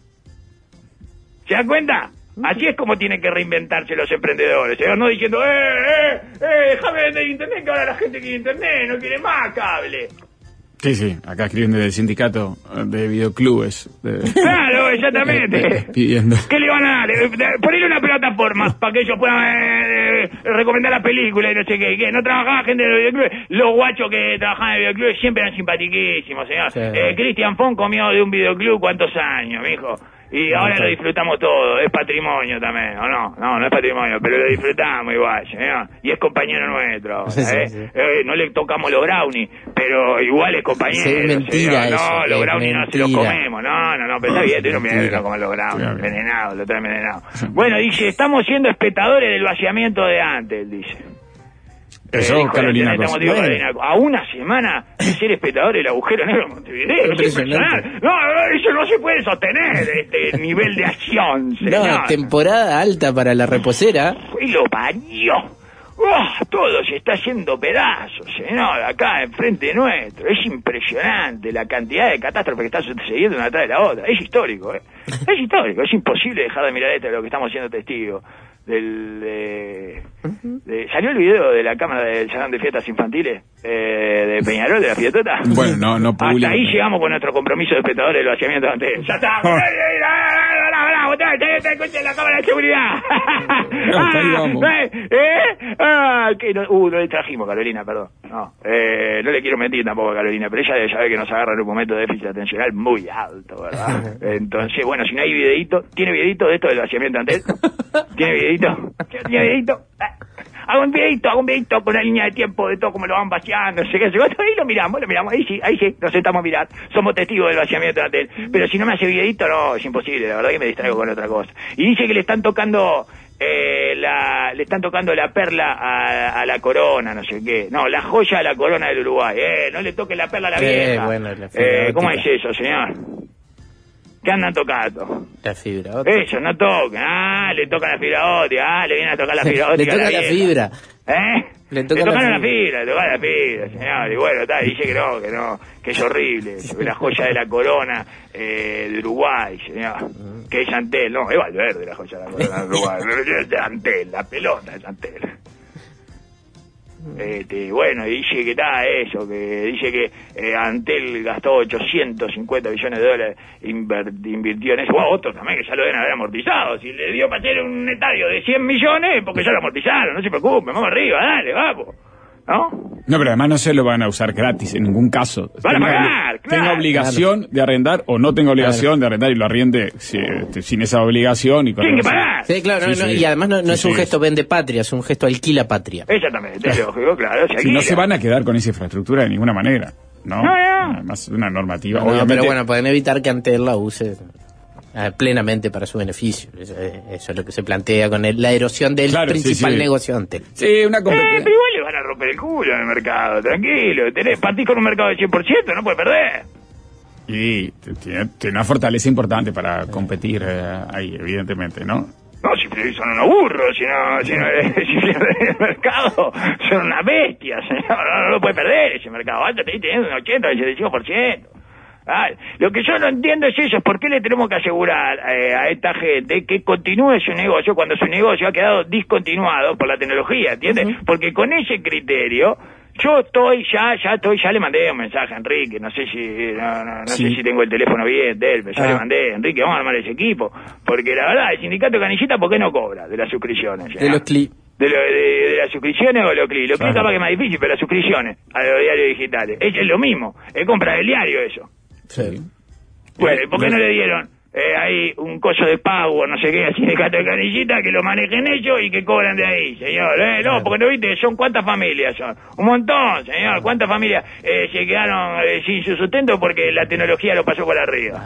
¿Se dan cuenta? Así es como tienen que reinventarse los emprendedores, ¿eh? No diciendo, eh, eh, eh, déjame vender internet, que ahora la gente quiere internet, no quiere más cable. Sí, sí, acá escriben desde el sindicato de videoclubes. De... Claro, exactamente. Pidiendo. ¿Qué le van a dar? Ponerle una plataforma para que ellos puedan eh, recomendar la película y no sé qué. ¿Qué? No trabajaba gente de los videoclubes. Los guachos que trabajaban en videoclubes siempre eran simpatiquísimos, señor. Sí. Eh, Cristian Fon comió de un videoclub cuántos años, mijo. Y ahora lo disfrutamos todo, es patrimonio también, ¿o no? No, no es patrimonio, pero lo disfrutamos igual, ¿eh? Y es compañero nuestro, ¿eh? Sí, sí. Eh, no le tocamos los brownies, pero igual es compañero. Sí, es mentira ¿sí? No, eso, los brownies mentira. no se los comemos, no, no, no, pero está bien, tú no me no comer los brownies, envenenado, lo trae envenenado. Bueno, dice, estamos siendo espectadores del vaciamiento de antes, dice. Eso, eh, Carolina, Cos. Bueno. Carolina, a una semana de ser espectador del agujero negro de Montevideo. Es impresionante. No, eso no se puede sostener, este nivel de acción, señor. No, temporada alta para la reposera. Y lo parió. Oh, todo se está haciendo pedazos, señor, acá enfrente nuestro. Es impresionante la cantidad de catástrofes que están sucediendo una tras de la otra. Es histórico, ¿eh? Es histórico. Es imposible dejar de mirar esto de lo que estamos siendo testigos. Del, de, de, ¿Salió el video de la cámara del salón de fiestas infantiles eh, de Peñarol, de la Fiestota? Bueno, no, no publico. Hasta ahí llegamos con nuestro compromiso de espectadores del vaciamiento antes. ¡Ya está! ¡La cámara de seguridad! Ahí vamos. ¿Eh? Ah, que no, uh, no le trajimos, Carolina, perdón. No, eh, no le quiero mentir tampoco a Carolina, pero ella debe saber que nos agarra en un momento de déficit atencional muy alto, ¿verdad? Entonces, bueno, si no hay videíto, ¿tiene videíto de esto del vaciamiento antes? ¿Tiene videíto? ¿Tiene videíto? hago un videito, hago un videito con una línea de tiempo de todo como lo van vaciando, no sé qué, ahí lo miramos, lo miramos, ahí sí, ahí sí, nos sentamos a mirar, somos testigos del vaciamiento de Antel, pero si no me hace videito, no, es imposible, la verdad que me distraigo con otra cosa. Y dice que le están tocando... Eh, la, le están tocando la perla a, a la corona, no sé qué. No, la joya a la corona del Uruguay. Eh, no le toque la perla a la eh, vieja. Bueno, la eh, ¿Cómo es eso, señor? ¿Qué andan tocando? La fibra óptica. Eso, no toquen. Ah, le tocan la fibra óptica. Ah, le vienen a tocar la fibra óptica. Le toca la, la fibra. ¿Eh? Le, toca le tocaron la la fibra, le tocaron la fibra, señor. Y bueno, está, dice que no, que no, que es horrible. La joya de la corona eh, de Uruguay, señor. Que es Antel, no, es Valverde la joya de la corona de Uruguay. Es de Antel, la pelota es Antel. Este, bueno, y dice que está eso, que dice que eh, Antel gastó ochocientos cincuenta millones de dólares, inver, invirtió en eso. Wow, otros también que ya lo deben haber amortizado. Si le dio para hacer un estadio de cien millones, porque ya lo amortizaron, no se preocupe, vamos arriba, dale, vamos. ¿No? No, pero además no se lo van a usar gratis en ningún caso. Van a tenga, pagar, claro. Tenga obligación de arrendar o no tenga obligación claro. de arrendar y lo arriende si, este, sin esa obligación. Y Tienen que pagar. Sí, claro, sí, no, sí. y además no, no sí, es un sí. gesto vende patria, es un gesto alquila patria. Exactamente, es lógico, claro. Se si no se van a quedar con esa infraestructura de ninguna manera, ¿no? No, no. Además, una normativa. No, obviamente, pero bueno, pueden evitar que Antel la use eh, plenamente para su beneficio. Eso, eso es lo que se plantea con el, la erosión del claro, principal sí, sí. negocio Antel. Sí, una Eh, competencia. pero igual le van a romper el culo en el mercado, tranquilo. Tenés, partís con un mercado de cien por ciento, no puedes perder. Y tiene, tiene una fortaleza importante para competir eh, ahí, evidentemente, ¿no? No, si son unos burros, si no, si, no, si pierden el mercado, son una bestia, señor. No, no lo puede perder ese mercado. Antes te teniendo un ochenta, un setenta y cinco por ciento. Ah, lo que yo no entiendo es eso, ¿por qué le tenemos que asegurar eh, a esta gente que continúe su negocio cuando su negocio ha quedado discontinuado por la tecnología, ¿entiendes? Uh-huh. Porque con ese criterio, yo estoy ya, ya estoy, ya le mandé un mensaje a Enrique, no sé si, no, no, no sí. sé si tengo el teléfono bien de él, pero ya ah. le mandé, Enrique, vamos a armar ese equipo, porque la verdad, el sindicato Canillita, ¿por qué no cobra de las suscripciones? De ¿ya? los clips. De, lo, de, de las suscripciones o los clips. Los clips capaz que es más difícil, pero las suscripciones a los diarios digitales, es, es lo mismo, es comprar el diario eso. Sí. Bueno, ¿por qué no le dieron eh, ahí un coso de pago, no sé qué, al sindicato de Canillita, que lo manejen ellos y que cobran de ahí, señor? Eh, no, porque no viste, son cuántas familias son. Un montón, señor. ¿Cuántas familias eh, se quedaron eh, sin su sustento porque la tecnología lo pasó por arriba?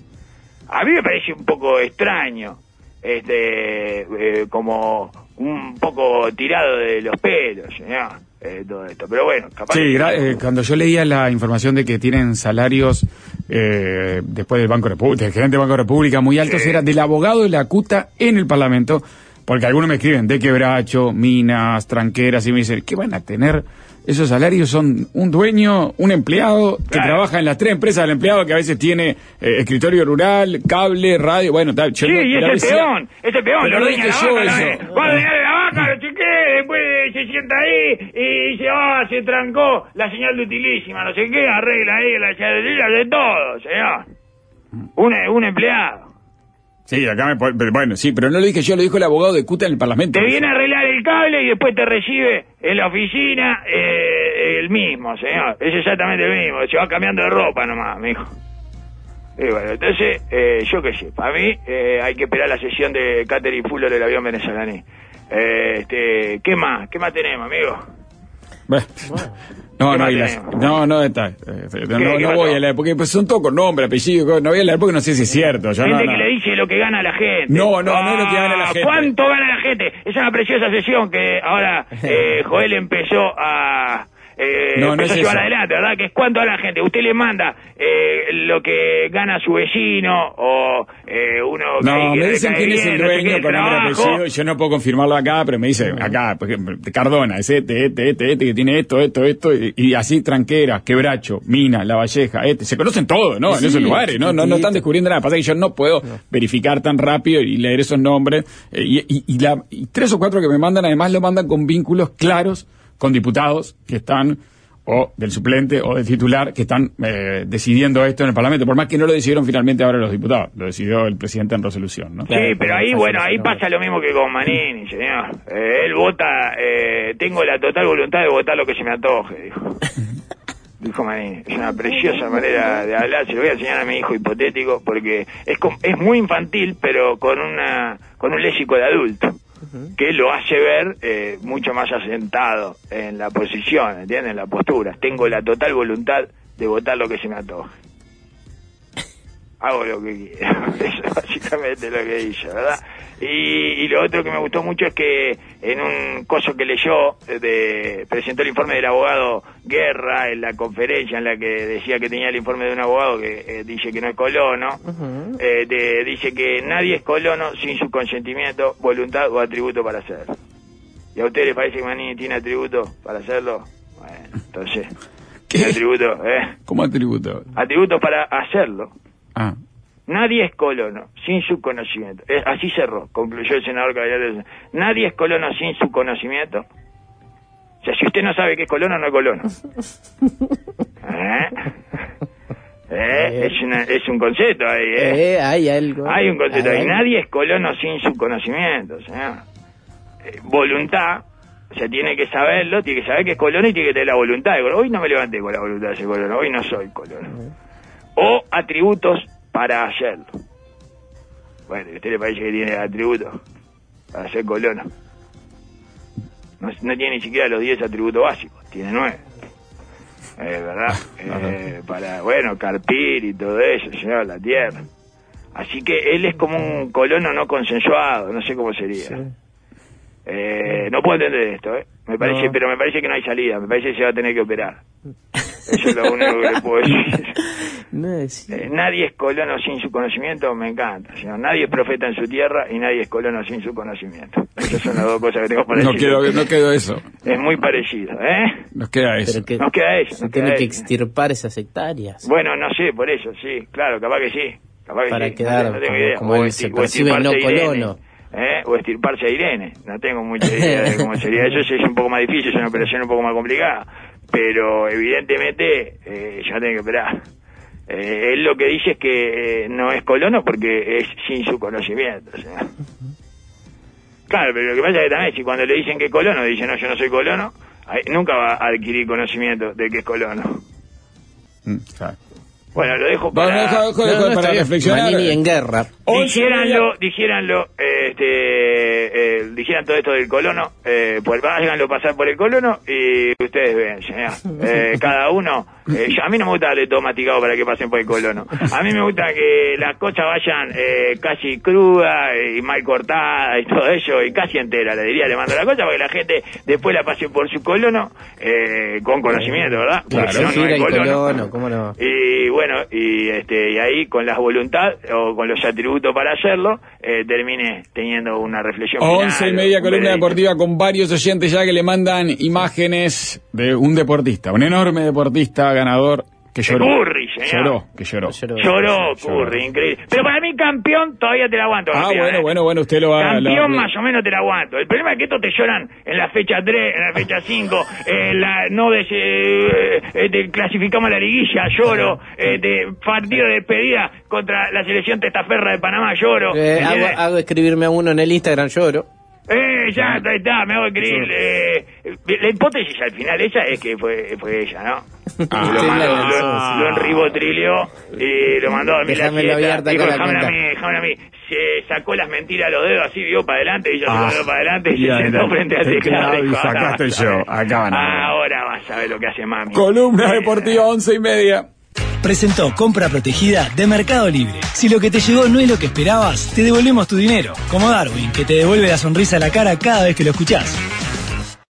A mí me parece un poco extraño, este, eh, como un poco tirado de los pelos, señor. Eh, todo esto, pero bueno, capaz sí, que... eh, cuando yo leía la información de que tienen salarios eh, después del Banco República, del gerente del Banco República muy altos, sí. era del abogado de la CUTA en el Parlamento, porque algunos me escriben de Quebracho, Minas, Tranqueras, y me dicen, ¿qué van a tener? Esos salarios son un dueño, un empleado que claro. trabaja en las tres empresas del empleado, que a veces tiene eh, escritorio rural, cable, radio, bueno, tal. Sí, no, y es el decía, peón, es el peón, lo ordeña la yo vaca, eso. va a ordeñar la vaca, lo chequee, después se sienta ahí y dice, ah, se trancó la señal de utilísima, no sé qué, arregla ahí la señal de todo, señor. Un, un empleado. Sí, acá me... Bueno, sí, pero no lo dije yo, lo dijo el abogado de CUTA en el Parlamento. Te viene a arreglar el cable y después te recibe en la oficina eh, el mismo, señor. Es exactamente el mismo. Se va cambiando de ropa nomás, mijo. Y bueno, entonces, eh, yo qué sé. Para mí eh, hay que esperar la sesión de Catherine Fuller del avión venezolaní. Eh, este, ¿qué más? ¿Qué más tenemos, amigo? Bueno. No, no, las, no, no, está, eh, no, no, no voy a leer, porque pues, son todos con nombre, apellido, no voy a leer porque no sé si es cierto. Yo gente no, que no. le dice lo que gana la gente. No, no, ah, no es lo que gana la gente. ¿Cuánto gana la gente? Es una preciosa sesión que ahora eh, Joel empezó a... Eh, no, no empezó es a llevar eso. adelante, ¿verdad? Que es cuánto gana la gente. Usted le manda eh, lo que gana su vecino o eh, uno que no, que me dicen quién bien, es el no dueño sé qué, con nombre y trabajo. apellido, y yo no puedo confirmarlo acá, pero me dice acá, por ejemplo, Cardona, es este, este, este, este, que tiene esto, esto, esto, y, y así Tranqueras, Quebracho, Mina, La Valleja, este, se conocen todos, ¿no? Sí, en esos lugares, ¿no? No, no están descubriendo nada, pasa que yo no puedo no. verificar tan rápido y leer esos nombres, eh, y, y, y, la, y tres o cuatro que me mandan, además lo mandan con vínculos claros con diputados que están... o del suplente o del titular que están eh, decidiendo esto en el Parlamento, por más que no lo decidieron finalmente ahora los diputados, lo decidió el presidente en resolución, ¿no? Sí, pero ahí, bueno, ahí pasa lo mismo que con Manini, señor. Eh, él vota, eh, tengo la total voluntad de votar lo que se me antoje, dijo. Dijo Manini. Es una preciosa manera de hablar, se lo voy a enseñar a mi hijo hipotético, porque es, es muy infantil, pero con una con un léxico de adulto. uh-huh. que lo hace ver eh, mucho más asentado en la posición, ¿entiendes? En la postura. Tengo la total voluntad de votar lo que se me antoje. Hago lo que quiero. Eso es básicamente lo que hizo, ¿verdad? Y, y lo otro que me gustó mucho es que en un coso que leyó, de, presentó el informe del abogado Guerra en la conferencia en la que decía que tenía el informe de un abogado que eh, dice que no es colono, uh-huh. eh, te, dice que nadie es colono sin su consentimiento, voluntad o atributo para hacerlo. ¿Y a ustedes les parece que Manini tiene atributo para hacerlo? Bueno, entonces, ¿qué ¿tiene atributo? ¿Eh? ¿Cómo atributo? Atributo para hacerlo. Ah. Nadie es colono sin su conocimiento. Es, así cerró, concluyó el senador Caballero. Nadie es colono sin su conocimiento. O sea, si usted no sabe qué es colono, no es colono. ¿Eh? ¿Eh? Es, una, es un concepto ahí, ¿eh? eh hay algo. Hay un concepto hay ahí. algo. Nadie es colono sin su conocimiento, señor. Eh, voluntad, o sea, tiene que saberlo, tiene que saber que es colono y tiene que tener la voluntad. Hoy no me levanté con la voluntad de ser colono, hoy no soy colono. O atributos para hacerlo. Bueno, ¿a usted le parece que tiene atributos para ser colono? No, no tiene ni siquiera los diez atributos básicos, tiene nueve. Eh, ¿verdad? Eh, para, bueno, carpir y todo eso, señor, la tierra. Así que él es como un colono no consensuado, no sé cómo sería. Sí. Eh, no puedo entender esto, ¿eh? Me parece, no. Pero me parece que no hay salida, me parece que se va a tener que operar. Eso es lo único que le puedo decir. No es... eh, nadie es colono sin su conocimiento, me encanta. Sino, nadie es profeta en su tierra y nadie es colono sin su conocimiento. Esas son las dos cosas que tengo para no decir. Quedó, no quedó eso. Es muy parecido, ¿eh? Nos queda eso. Que nos queda eso. Se tiene que extirpar esas hectáreas. Bueno, no sé, por eso, sí. Claro, capaz que sí. Capaz que para sí. quedar no, no tengo idea. como, como se percibe no colono. ¿Eh? O estirparse a Irene. No tengo mucha idea de cómo sería eso. Es un poco más difícil, es una operación un poco más complicada. Pero evidentemente eh, ya tiene que operar. Eh, él lo que dice es que eh, no es colono porque es sin su conocimiento. O sea. Claro, pero lo que pasa es que también si cuando le dicen que es colono, dice no, yo no soy colono, ahí, nunca va a adquirir conocimiento de que es colono. Mm, claro. Bueno, lo dejo para, bueno, dejo, dejo, dejo, no, no, para reflexionar. Manini en guerra. Dijéranlo, dijéranlo, este, eh, dijeran todo esto del colono, eh, pues háganlo pasar por el colono y ustedes ven, señor. Eh, cada uno, eh, yo, a mí no me gusta darle todo masticado para que pasen por el colono. A mí me gusta que las cosas vayan eh, casi crudas y mal cortadas y todo eso, y casi entera, le diría, le mando la cosa para que la gente después la pase por su colono eh, con conocimiento, ¿verdad? Claro, si no, sí, no hay el colono. colono, ¿cómo no? Y bueno, y este y ahí con la voluntad o con los atributos para hacerlo, eh, termine teniendo una reflexión final. Once y media, columna deportiva con varios oyentes ya que le mandan imágenes de un deportista, un enorme deportista ganador que lloró. Curry, señor. Lloró, que lloró. Lloró, lloró Curry, lloró. Increíble. Pero para mí campeón todavía te la aguanto. Ah, campeón, bueno, ¿eh? bueno, bueno, usted lo va a... Campeón lo... más o menos te la aguanto. El problema es que estos te lloran en la fecha tres, en la fecha cinco, en la no de, eh, eh, te clasificamos a la liguilla, lloro, eh, de partido de despedida contra la selección testaferra de Panamá, lloro. Eh, hago, hago escribirme a uno en el Instagram, lloro. Eh, ya, ahí está, me hago escribir. Eh, la hipótesis al final esa es que fue, fue ella, ¿no? Ah, lo, mandó, claro, lo, sí. lo enribotrilió y lo mandó a dormir la siesta. Dijo, déjame a mí, déjame a mí. Se sacó las mentiras a los dedos así, vio para adelante y yo ah, se para adelante y se sentó frente al teclado. Y acá estoy yo, acá van a Ahora vas a ver lo que hace mami. Columna deportiva once y media. Presentó Compra Protegida de Mercado Libre. Si lo que te llegó no es lo que esperabas, te devolvemos tu dinero. Como Darwin, que te devuelve la sonrisa a la cara cada vez que lo escuchás.